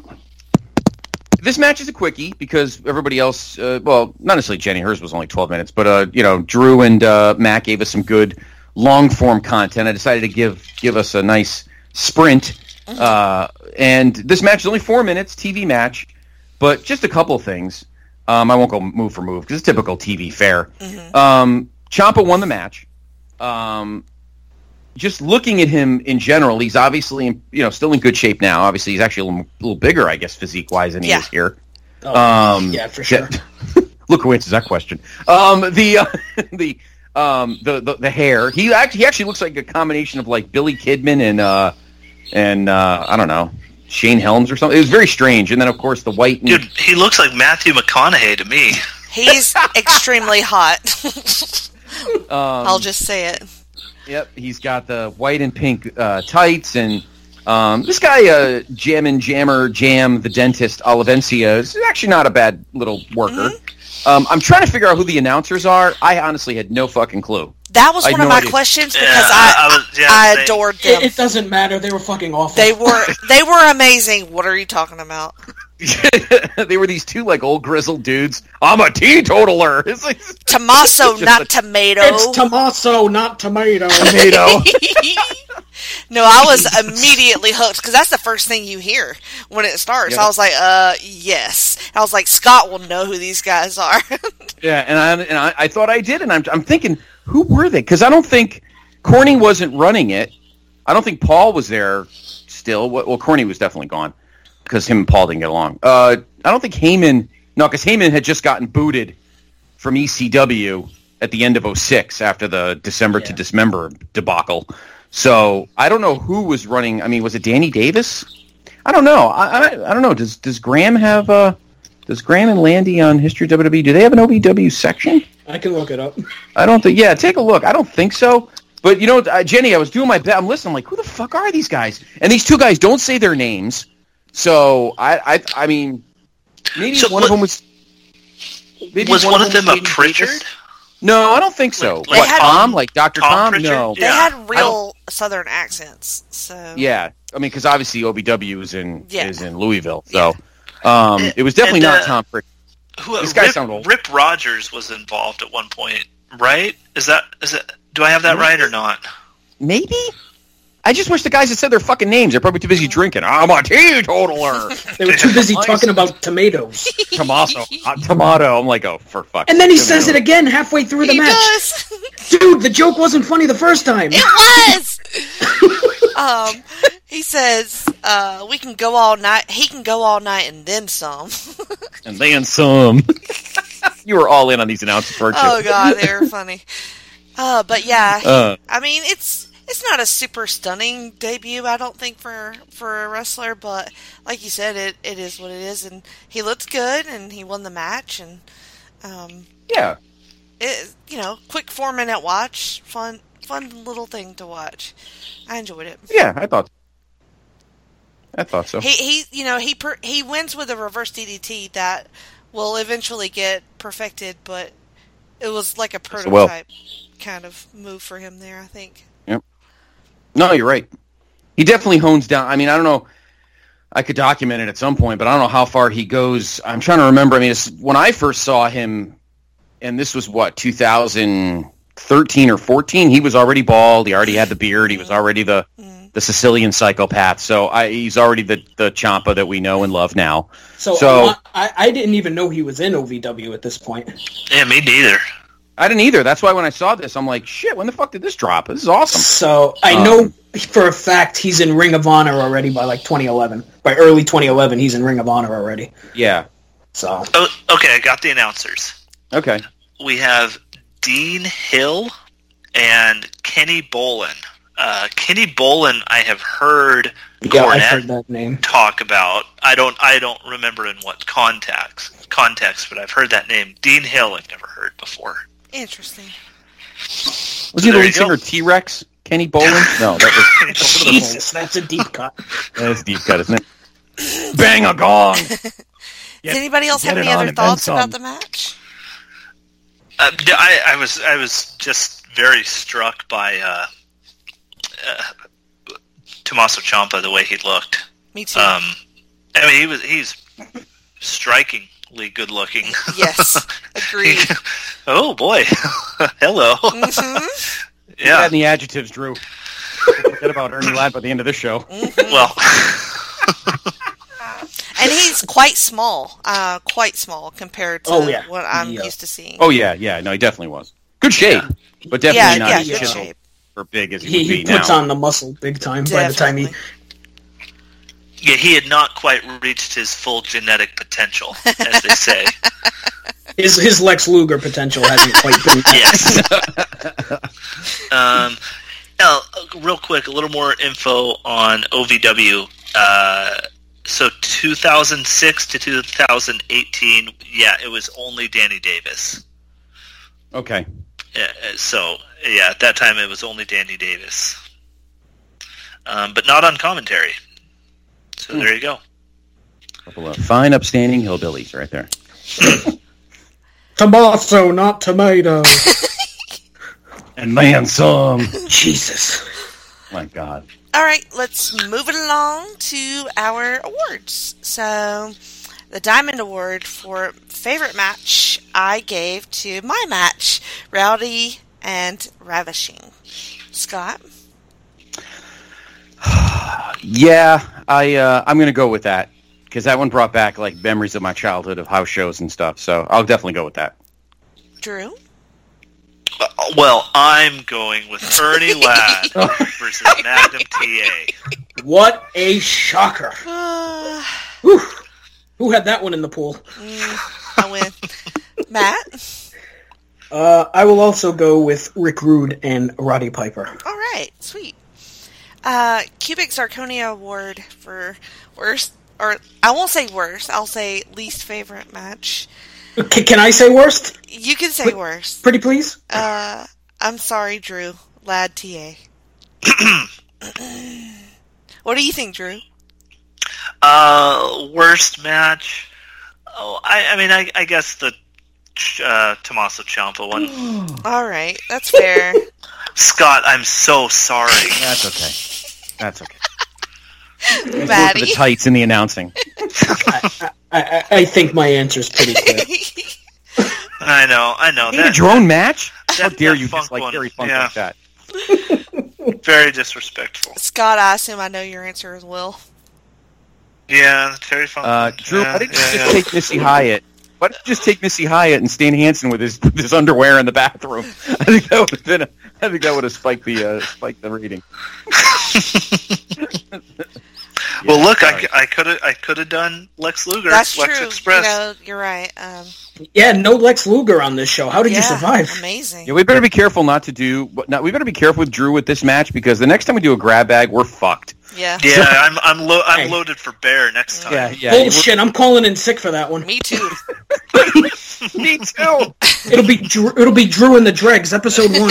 this match is a quickie because everybody else, uh, well, not necessarily Jenny, hers was only twelve minutes, but, uh, you know, Drew and uh, Matt gave us some good long-form content. I decided to give give us a nice sprint. Uh, and this match is only four minutes, T V match, but just a couple things. Um, I won't go move for move because it's typical T V fare. Mm-hmm. Um, Ciampa won the match. Um, just looking at him in general, he's obviously, you know, still in good shape now. Obviously, he's actually a little, little bigger, I guess, physique-wise than he yeah. is here. Oh, um, yeah, for sure. Yeah. Look who answers that question. Um, the uh, the um the, the the hair. He actually he actually looks like a combination of like Billy Kidman and uh and uh I don't know, Shane Helms or something. It was very strange. And then of course the white. And, Dude, he looks like Matthew McConaughey to me. He's extremely hot. um, I'll just say it. Yep, he's got the white and pink uh, tights, and um, this guy, uh, Jammin' Jammer Jam, the dentist, Olivencia, is actually not a bad little worker. Mm-hmm. Um, I'm trying to figure out who the announcers are. I honestly had no fucking clue. That was I one no of my idea. questions because Yeah, I I was- yeah, I same. adored them. It, it doesn't matter. They were fucking awful. They were they were amazing. What are you talking about? They were these two like old grizzled dudes. I'm a teetotaler. It's like Tommaso, just not a- tomato. It's Tommaso, not tomato. tomato. No, I was immediately hooked because that's the first thing you hear when it starts. Yep. I was like, uh, yes. I was like, Scott will know who these guys are. Yeah, and I and I, I thought I did, and I'm I'm thinking, who were they? Because I don't think Corny wasn't running it. I don't think Paul was there still. Well, Corny was definitely gone because him and Paul didn't get along. Uh, I don't think Heyman. No, because Heyman had just gotten booted from E C W at the end of oh six after the December Yeah. to Dismember debacle. So I don't know who was running. I mean, was it Danny Davis? I don't know. I I, I don't know. Does does Graham have uh does Graham and Landy on History of W W E? Do they have an O V W section? I can look it up. I don't think. Yeah, take a look. I don't think so. But you know, uh, Jenny, I was doing my best. I'm listening. I'm like, who the fuck are these guys? And these two guys don't say their names. So I I I mean, maybe So one what- of them was. Maybe Was one of them a Danny Pritchard? Davis. No, I don't think so. Like- They what had- Tom? Like Doctor Tom Tom? Pritchard? No. They Yeah. had real Southern accents, so Yeah, I mean, because obviously O B W is in Yeah. is in Louisville, so um, it was definitely And, not uh, Tom Pritchard. Who, These guys Rip, sound old. Rip Rogers was involved at one point, right? Is that is it? Do I have that right or not? Maybe. I just wish the guys had said their fucking names. They're probably too busy drinking. I'm a teetotaler. They were too busy talking about tomatoes. Tomato, hot tomato. I'm like, oh, for fuck's And then he sake. says it again halfway through the he match. does. Dude, the joke wasn't funny the first time. It was. um, he says, uh, "We can go all night. He can go all night and then some." And then some. You were all in on these announcements, weren't you? Oh god, they were funny. Uh, but yeah, Uh. I mean, it's it's not a super stunning debut, I don't think, for for a wrestler. But like you said, it, it is what it is, and he looked good, and he won the match, and um, Yeah. it you know, quick four minute watch, fun fun little thing to watch. I enjoyed it. Yeah, I thought. I thought so. He he, you know, he per, he wins with a reverse D D T that will eventually get perfected, but it was like a Yes, it will. prototype kind of move for him there, I think. No, you're right. He definitely hones down. I mean, I don't know. I could document it at some point, but I don't know how far he goes. I'm trying to remember. I mean, it's, when I first saw him, and this was what, two thousand thirteen or fourteen, he was already bald. He already had the beard. He was already the the Sicilian psychopath. So I, he's already the, the Ciampa that we know and love now. So, so I, I didn't even know he was in O V W at this point. Yeah, me neither. I didn't either. That's why when I saw this, I'm like, shit, when the fuck did this drop? This is awesome. So I um, know for a fact he's in Ring of Honor already by like twenty eleven. By early twenty eleven, he's in Ring of Honor already. Yeah. So oh, okay, I got the announcers. Okay. We have Dean Hill and Kenny Bolin. Uh, Kenny Bolin, I have heard yeah, Cornette I've heard that name talk about. I don't, I don't remember in what context, context, but I've heard that name. Dean Hill, I've never heard before. Interesting. Was So he the there lead you singer go. T-Rex? Kenny Bolin? No, that was... Jesus, that's a deep cut. That's a deep cut, isn't it? Bang a gong! Does anybody else get have it any on other and then thoughts some. about the match? Uh, I, I was, I was just very struck by uh, uh, Tommaso Ciampa, the way he looked. Me too. Um, I mean, he was, he's strikingly good looking. Yes, agreed. Oh boy, hello. Mm-hmm. Yeah. Add the adjectives, Drew. Forget about Ernie Ladd by the end of this show. Mm-hmm. Well, And he's quite small, uh, quite small compared to Oh, yeah. what I'm Yeah. used to seeing. Oh, yeah, yeah. No, he definitely was. Good shape, but yeah, definitely not yeah, as good chiseled shape. or big as he, He, would he be puts now. on the muscle big time by the time he... Definitely. yeah, he had not quite reached his full genetic potential, as they say. His, his Lex Luger potential hasn't quite been... Yes. um, now, real quick, a little more info on O V W. Uh, so two thousand six to two thousand eighteen, yeah, it was only Danny Davis. Okay. Yeah, so, yeah, at that time it was only Danny Davis. Um, but not on commentary. So Hmm. there you go. Couple of fine, upstanding hillbillies right there. Tomato, not tomato. And man, some. Jesus. My God. All right, let's move it along to our awards. So, the Diamond Award for favorite match I gave to my match, Rowdy and Ravishing. Scott? Yeah, I uh, I'm gonna go with that because that one brought back like memories of my childhood of house shows and stuff. So I'll definitely go with that. Drew? Uh, well, I'm going with Ernie Ladd versus Magnum T A. What a shocker. Uh, Whew. Who had that one in the pool? mm, I win. Matt? Uh, I will also go with Rick Rude and Roddy Piper. All right, sweet. Uh, Cubic Zirconia Award for worst, or I won't say worst, I'll say least favorite match. C- can I say worst? You can say Wait. worst. Pretty please? Uh, I'm sorry, Drew. Lad T A. What do you think, Drew? Uh, worst match? Oh, I, I mean, I, I guess the uh, Tommaso Ciampa one. All right, that's fair. Scott, I'm so sorry. That's okay. That's okay. Look at Maddie? the tights in the announcing. I, I, I think my answer's pretty clear. I know, I know. You made your own match? How that- dare that you funk dislike one, Terry Funk yeah. like that? Very disrespectful. Scott, I assume I know your answer as well. Yeah, Terry Funk. Uh, Drew, yeah, why didn't you yeah, just yeah. take Missy Hyatt? Why didn't you just take Missy Hyatt and Stan Hansen with his with his underwear in the bathroom? I think that would have been. A, I think that would have spiked the uh, spiked the rating. Well, Yeah, look, I, sorry. I could have I could have done Lex Luger. That's Lex true. Express. You know, you're right. Um, Yeah, no Lex Luger on this show. How did yeah, you survive? Amazing. Yeah, we better be careful not to do. Not, we better be careful with Drew with this match because the next time we do a grab bag, we're fucked. Yeah. Yeah, I'm I'm lo- I'm Hey. loaded for bear next time. Yeah, yeah. Bullshit, I'm calling in sick for that one. Me too. Me too. It'll be Drew, it'll be Drew and the Dregs, episode one.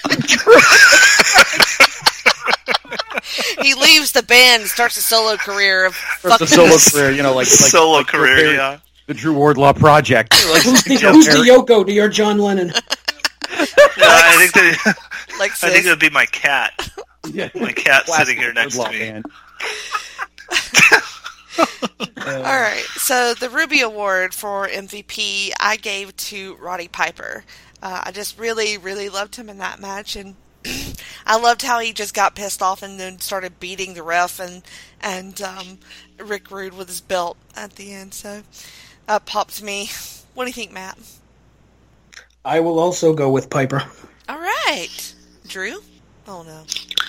He leaves the band and starts a solo career of The fucking solo career, you know, like, like Solo like career, Perry- yeah. the Drew Wardlaw project. Like, Who's the, Joe who's the Perry. Yoko to your John Lennon? No, I think that like I think this. it would be my cat. Yeah. My cat Classic sitting here next to Wardlaw me. band. All right. So the Ruby Award for M V P I gave to Roddy Piper. Uh, I just really, really loved him in that match, and I loved how he just got pissed off and then started beating the ref and and um, Rick Rude with his belt at the end. So that popped me. What do you think, Matt? I will also go with Piper. All right. Drew? Oh, no.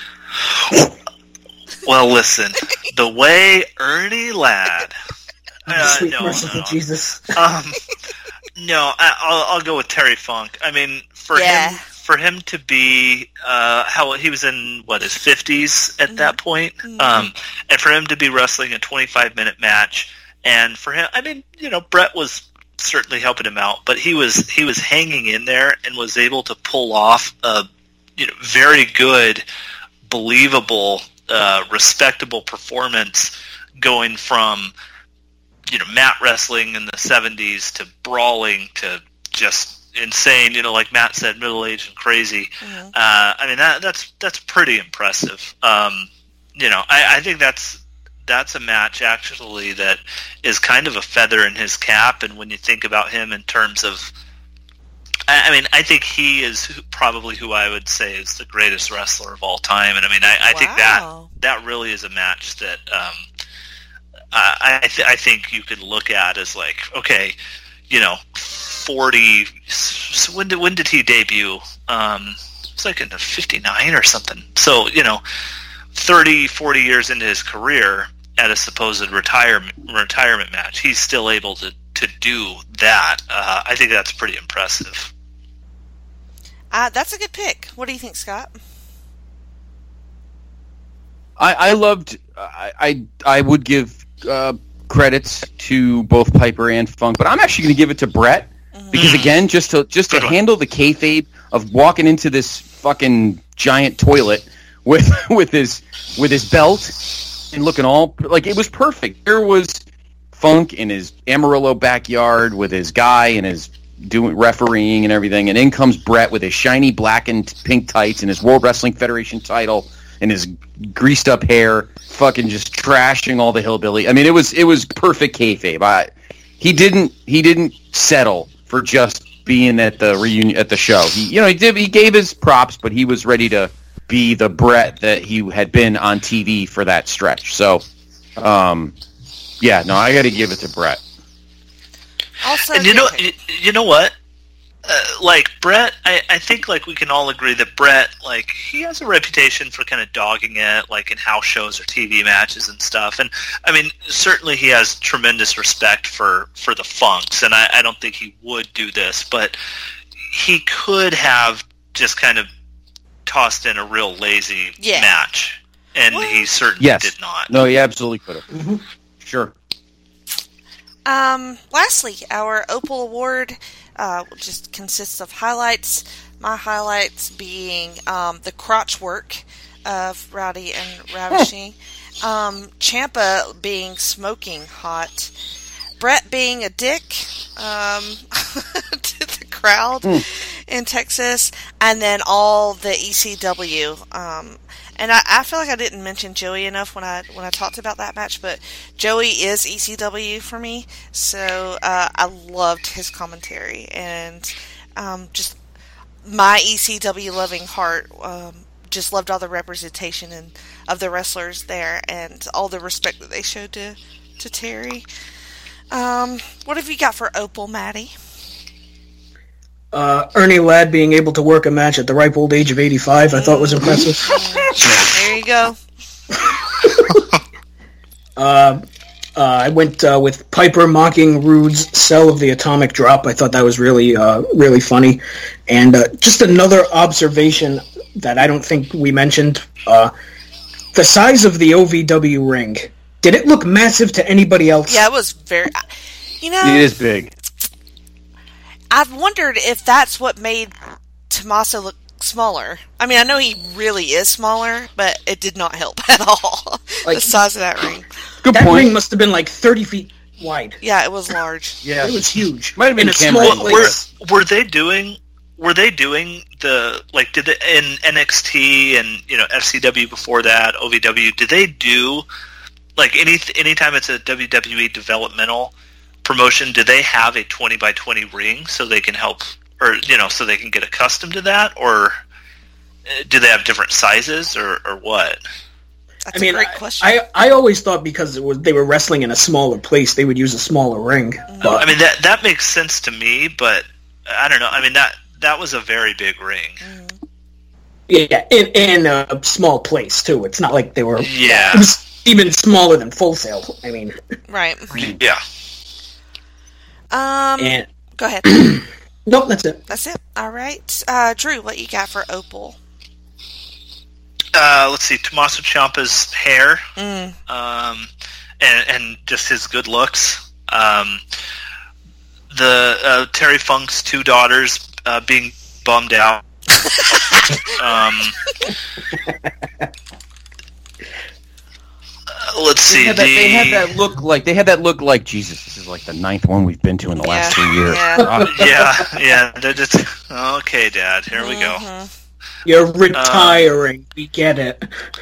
Well, listen, the way Ernie Ladd... Uh, Sweet no, merciful no. Jesus. Um, no, I, I'll, I'll go with Terry Funk. I mean, for Yeah. him for him to be uh, how he was in what his fifties at mm-hmm. that point, mm-hmm. um, and for him to be wrestling a twenty-five minute match, and for him, I mean, you know, Brett was certainly helping him out, but he was he was hanging in there and was able to pull off a you know very good, believable, uh, respectable performance, going from you know mat wrestling in the seventies to brawling to just insane, you know, like Matt said, middle-aged and crazy. Mm-hmm. Uh, I mean, that, that's that's pretty impressive. Um, you know, I, I think that's that's a match actually that is kind of a feather in his cap. And when you think about him in terms of, I, I mean, I think he is who, probably who I would say is the greatest wrestler of all time. And I mean, I, I wow. think that that really is a match that um, I I, th- I think you could look at as like, okay, you know, forty. So when did when did he debut? Um, it's like in the fifty-nine or something. So you know, thirty, forty years into his career at a supposed retirement retirement match, he's still able to to do that. Uh, I think that's pretty impressive. Uh, that's a good pick. What do you think, Scott? I, I loved. I, I I would give uh, credits to both Piper and Funk, but I'm actually going to give it to Brett mm-hmm. because again, just to just to handle the kayfabe of walking into this fucking giant toilet with with his with his belt and looking all like it was perfect. There was Funk in his Amarillo backyard with his guy and his doing refereeing and everything, and in comes Brett with his shiny black and pink tights and his World Wrestling Federation title and his greased up hair, fucking just trashing all the hillbilly. I mean, it was it was perfect kayfabe. I, he didn't he didn't settle for just being at the reunion at the show. He you know he did he gave his props, but he was ready to be the Brett that he had been on T V for that stretch. So, um, yeah, no, I got to give it to Brett. Also, and you know, you know what? Uh, like Brett, I, I think like we can all agree that Brett, like he has a reputation for kind of dogging it, like in house shows or T V matches and stuff. And I mean, certainly he has tremendous respect for, for the Funks, and I, I don't think he would do this, but he could have just kind of tossed in a real lazy yeah. match, and well, he certainly yes. did not. No, he absolutely could have. Mm-hmm. Sure. Um, lastly, our Opal Award uh, just consists of highlights. My highlights being um, the crotch work of Rowdy and Ravishing, um, Ciampa being smoking hot, Brett being a dick um, to the crowd mm. in Texas, and then all the E C W. Um, And I, I feel like I didn't mention Joey enough when I when I talked about that match, but Joey is E C W for me, so uh, I loved his commentary, and um, just my E C W loving heart um, just loved all the representation and of the wrestlers there and all the respect that they showed to to Terry. Um, what have you got for Opal, Maddie? Uh, Ernie Ladd being able to work a match at the ripe old age of eighty-five, I thought was impressive. There you go. uh, uh, I went uh, with Piper mocking Rude's sell of the atomic drop. I thought that was really, uh, really funny. And uh, just another observation that I don't think we mentioned. Uh, the size of the O V W ring. Did it look massive to anybody else? Yeah, it was very... You know... It is big. I've wondered if that's what made Tommaso look smaller. I mean, I know he really is smaller, but it did not help at all. Like, the size of that ring. Good that point. Ring must have been like thirty feet wide. Yeah, it was large. Yeah, it was huge. Might have been in a small place. Were, were they doing? Were they doing the like? Did they, in N X T and you know F C W before that O V W? Did they do like any anytime it's a W W E developmental promotion, do they have a twenty by twenty ring so they can help, or you know, so they can get accustomed to that, or do they have different sizes, or, or what? That's I mean, a great I, question. I I always thought because it was they were wrestling in a smaller place, they would use a smaller ring. But I mean, that that makes sense to me, but I don't know. I mean, that that was a very big ring. yeah, in, in a small place too. It's not like they were. Yeah. It was even smaller than Full Sail. I mean, right. Yeah. Um. and Go ahead. nope, that's it. That's it. All right. Uh, Drew, what you got for Opal? Uh, let's see, Tommaso Ciampa's hair, Mm. um, and, and just his good looks. Um, the uh, Terry Funk's two daughters uh, being bummed out. um, uh, let's see. They had, that, the, they had that look like they had that look like Jesus. This is like the ninth one we've been to in the last Yeah. two years. Yeah. Uh, yeah, yeah. They're just okay, Dad. Here we go. Mhm. You're retiring. we get it.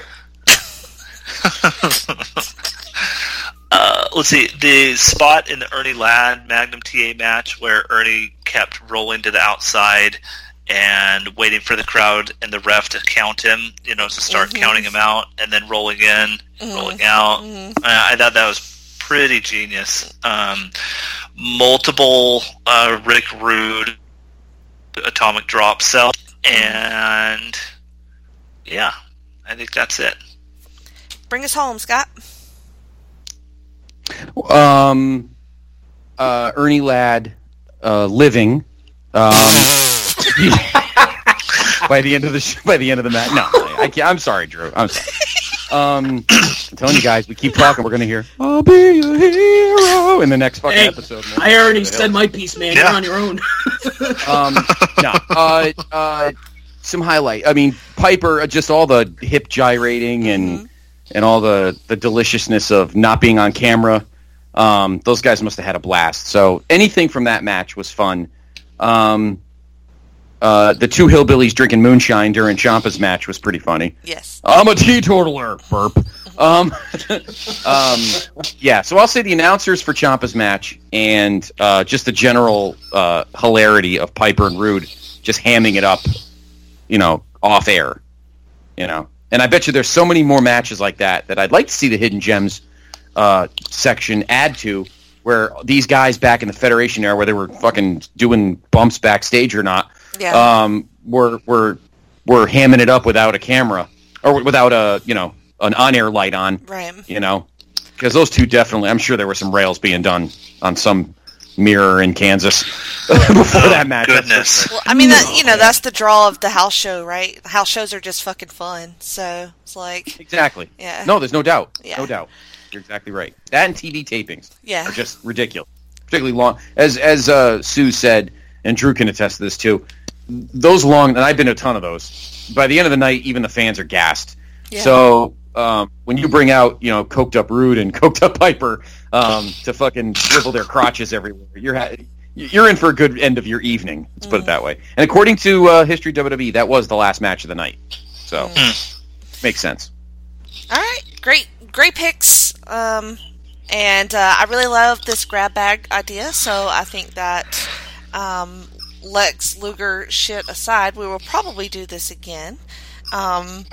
Uh, let's see, the spot in the Ernie Ladd Magnum T A match where Ernie kept rolling to the outside and waiting for the crowd and the ref to count him, you know, to start Mhm. counting him out, and then rolling in, Mhm. rolling out. Mhm. Uh, I thought that was pretty genius. Um, multiple uh, Rick Rude atomic drop cell, and yeah, I think that's it. Bring us home, Scott. Um, uh, Ernie Ladd, uh, living. Um, by the end of the sh- by the end of the match, no, I can't, I'm sorry, Drew. I'm sorry. Um, I'm telling you guys, we keep talking. We're gonna hear "I'll be a hero" in the next fucking Hey, episode. Man. I already said my piece, man. Yeah. You're on your own. Um, no, uh, uh, some highlight. I mean, Piper, uh, just all the hip gyrating and Mhm. and all the the deliciousness of not being on camera. Um, those guys must have had a blast. So anything from that match was fun. Um, uh, the two hillbillies drinking moonshine during Ciampa's match was pretty funny. Yes. I'm a teetotaler. Burp. Um, um, yeah, so I'll say the announcers for Ciampa's match and uh, just the general uh, hilarity of Piper and Rude just hamming it up, you know, off air, you know. And I bet you there's so many more matches like that that I'd like to see the Hidden Gems uh, section add to, where these guys back in the Federation era, where they were fucking doing bumps backstage or not, Yeah. um, were were were hamming it up without a camera or without a you know an on-air light on, Right. you know, because those two definitely. I'm sure there were some rails being done on some mirror in Kansas before that match. that's for Goodness. sure. Well, I mean, that, you know, that's the draw of the house show, right? House shows are just fucking fun. So it's like, Exactly. Yeah. No, there's no doubt. Yeah. No doubt. You're exactly right. That and T V tapings Yeah. are just ridiculous. Particularly long. As as uh, Sue said, and Drew can attest to this too, those long, and I've been to a ton of those, by the end of the night, even the fans are gassed. Yeah. So um, when you bring out, you know, coked up Rude and coked up Piper um, to fucking swivel their crotches everywhere, you're ha- you're in for a good end of your evening. Let's put it that way. And according to uh, History W W E, that was the last match of the night. So makes sense. all right, great, great picks. Um, and uh, I really love this grab bag idea. So I think that um, Lex Luger shit aside, we will probably do this again. Um,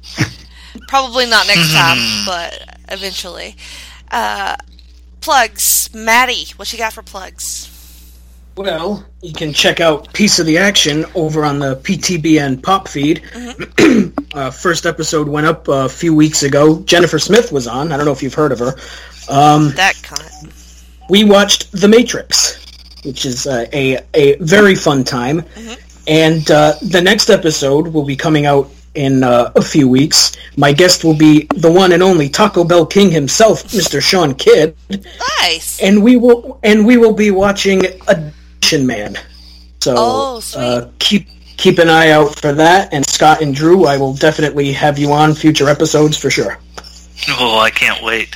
probably not next time, but eventually. Uh, plugs, Maddie, what you got for plugs? Well, you can check out Piece of the Action over on the P T B N Pop feed. uh, first episode went up a few weeks ago. Jennifer Smith was on. I don't know if you've heard of her. Um, That cunt. we watched The Matrix, which is uh, a, a very fun time. And uh, the next episode will be coming out in uh, a few weeks. My guest will be the one and only Taco Bell King himself, Mister Sean Kidd. Nice. And we will and we will be watching Addition Man. So Oh, sweet. uh, keep keep an eye out for that. And Scott and Drew, I will definitely have you on future episodes for sure. Oh, I can't wait.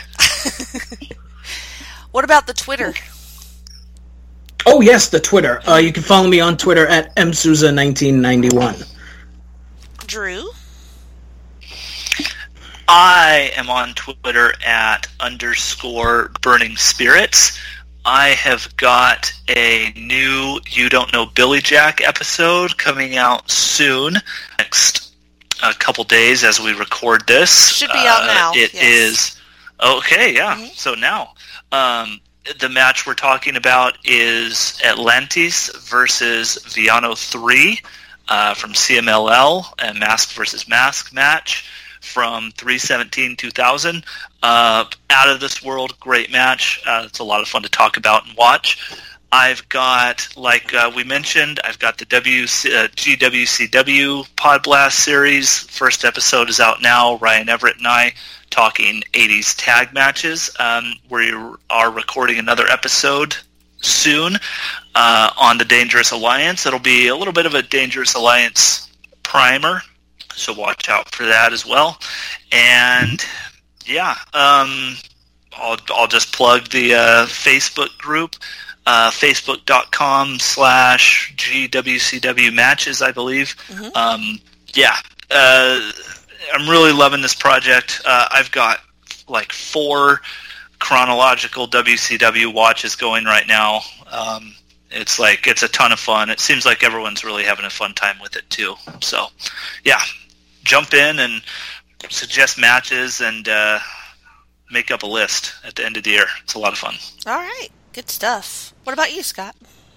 What about the Twitter? Oh yes, the Twitter. Uh, you can follow me on Twitter at m souza nineteen ninety-one. Drew? I am on Twitter at underscore burning spirits. I have got a new You Don't Know Billy Jack episode coming out soon, next a couple days as we record this. Should be out uh, now. It yes. is, okay, yeah, Mm-hmm. so now. Um, the match we're talking about is Atlantis versus Viano three uh, from C M L L, a Mask versus Mask match from three seventeen two thousand. Uh, out of this world, great match. Uh, it's a lot of fun to talk about and watch. I've got, like uh, we mentioned, I've got the W C, uh, G W C W Pod Blast series. First episode is out now. Ryan Everett and I talking eighties tag matches. Um, we are recording another episode soon uh, on the Dangerous Alliance. It'll be a little bit of a Dangerous Alliance primer, so watch out for that as well. And yeah, um, I'll, I'll just plug the uh, Facebook group. Uh, Facebook.com slash GWCW matches, I believe. Mm-hmm. Um, yeah, uh, I'm really loving this project. Uh, I've got like four chronological W C W watches going right now. Um, it's like, it's a ton of fun. It seems like everyone's really having a fun time with it too. So, yeah, jump in and suggest matches and uh, make up a list at the end of the year. It's a lot of fun. All right. Good stuff. What about you, Scott?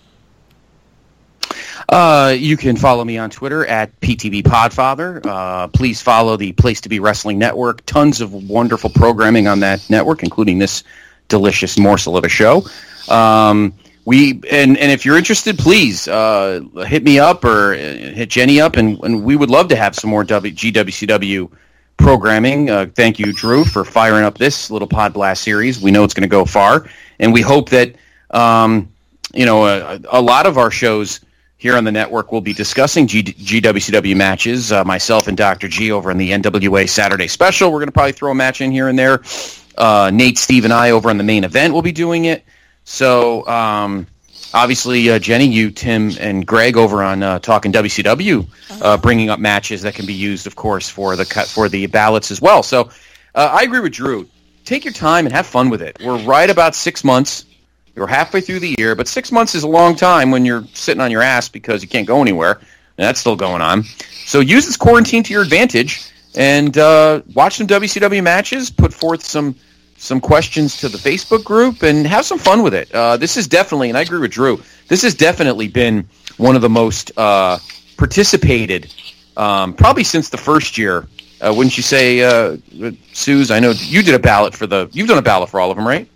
Uh, you can follow me on Twitter at P T B Podfather. Uh, please follow the Place to Be Wrestling Network. Tons of wonderful programming on that network, including this delicious morsel of a show. Um, we and, and if you're interested, please uh, hit me up or hit Jenny up, and, and we would love to have some more w- G W C W programming. Uh, thank you, Drew, for firing up this little Pod Blast series. We know it's going to go far, and we hope that um, you know a, a lot of our shows here on the network will be discussing G- GWCW matches. Uh, myself and Doctor G over in the N W A Saturday Special. We're going to probably throw a match in here and there. Uh, Nate, Steve, and I over on the main event will be doing it. So, um, obviously, uh, Jenny, you, Tim, and Greg over on uh, Talking W C W, uh, bringing up matches that can be used, of course, for the cut for the ballots as well. So, uh, I agree with Drew. Take your time and have fun with it. We're right about six months. We're halfway through the year, but six months is a long time when you're sitting on your ass because you can't go anywhere, and that's still going on. So use this quarantine to your advantage and uh, watch some W C W matches, put forth some some questions to the Facebook group, and have some fun with it. Uh, this is definitely, and I agree with Drew, this has definitely been one of the most uh, participated, um, probably since the first year. Uh, wouldn't you say, uh, Suze? I know you did a ballot for the, you've done a ballot for all of them, right?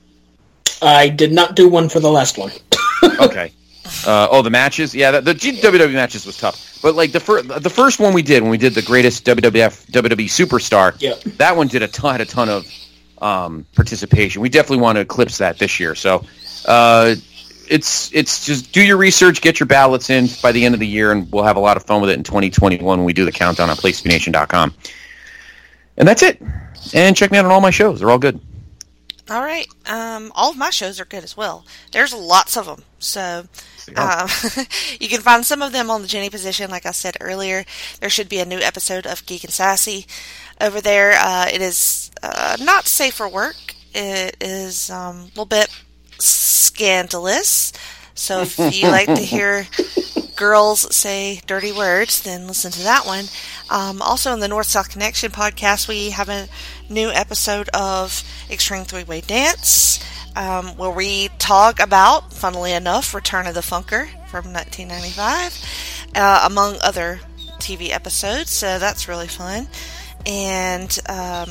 I did not do one for the last one. Okay. Uh, oh, the matches? Yeah, the, the G W W matches was tough. But like the, fir- the first one we did, when we did the greatest W W F, W W E Superstar, yep. that one did a ton, had a ton of um, participation. We definitely want to eclipse that this year. So uh, it's it's just do your research, get your ballots in by the end of the year, and we'll have a lot of fun with it in twenty twenty-one when we do the countdown on place to be nation dot com. And that's it. And check me out on all my shows. They're all good. All right. Um, all of my shows are good as well. There's lots of them. So um, you can find some of them on the Jenny Position. Like I said earlier, there should be a new episode of Geek and Sassy over there. Uh, it is uh, not safe for work. It is um, a little bit scandalous. So if you like to hear girls say dirty words, then listen to that one. Um, also in the North-South Connection podcast, we have a new episode of Extreme Three-Way Dance, um, where we talk about, funnily enough, Return of the Funker from nineteen ninety-five, uh, among other T V episodes, so that's really fun. And um,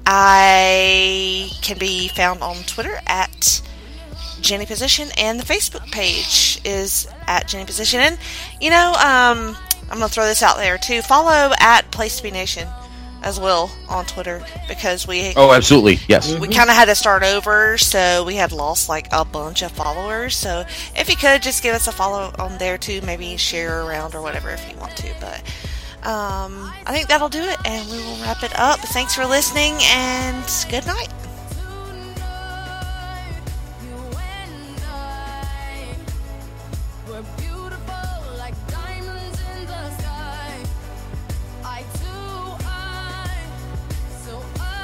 I can be found on Twitter at Jenny Position, and the Facebook page is at Jenny Position. And, you know, um, I'm going to throw this out there, too. Follow at Place to Be Nation as well on Twitter, because we... Oh, absolutely, yes. We kind of had to start over, so we had lost, like, a bunch of followers. So if you could, just give us a follow on there, too. Maybe share around or whatever if you want to. But um, I think that'll do it, and we will wrap it up. Thanks for listening, and good night. I too, I, so I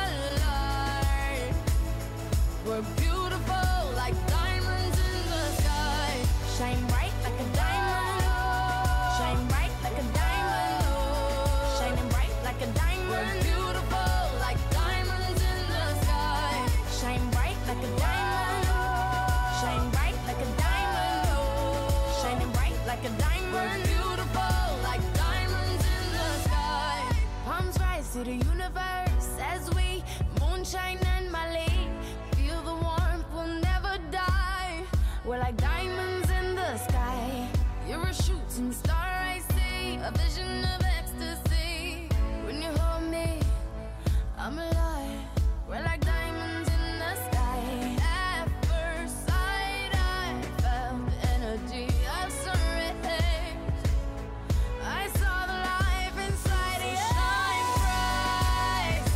like a diamond. We're beautiful like diamonds in the sky. Palms rise to the universe as we moonshine and Mali. Feel the warmth, we'll never die. We're like diamonds in the sky. You're a shooting star I see, a vision of ecstasy. When you hold me, I'm alive. We're like diamonds in the sky. At first sight, I felt the energy of surrender. I saw the life inside of you. Shine bright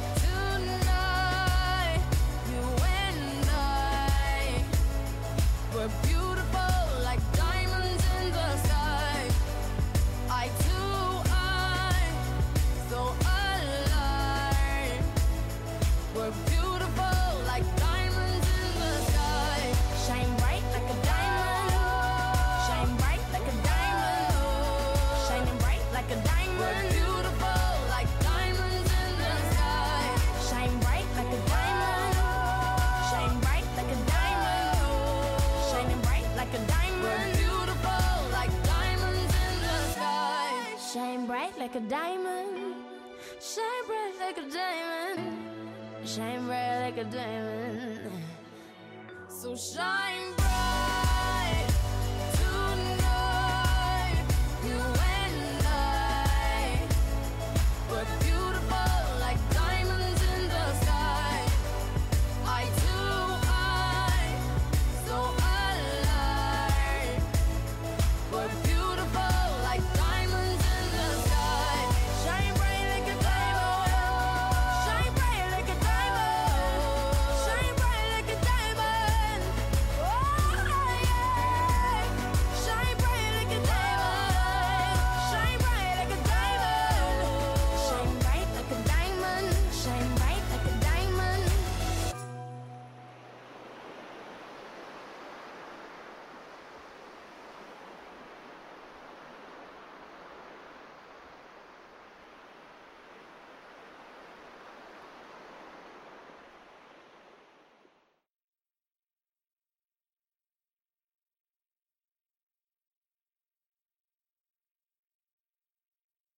tonight. You and I, we're beautiful like diamonds in the sky. I too, I'm so alive. We're beautiful like diamonds in the sky. Shine bright like a diamond. Shine bright like a diamond. Shining bright like a diamond. We're beautiful like diamonds in the sky. Shine bright like a diamond. Shine bright like a diamond. Shining bright like a diamond. We're beautiful like diamonds in the sky. Shine bright like a diamond. Shine bright like a diamond. Shine bright like a diamond. So shine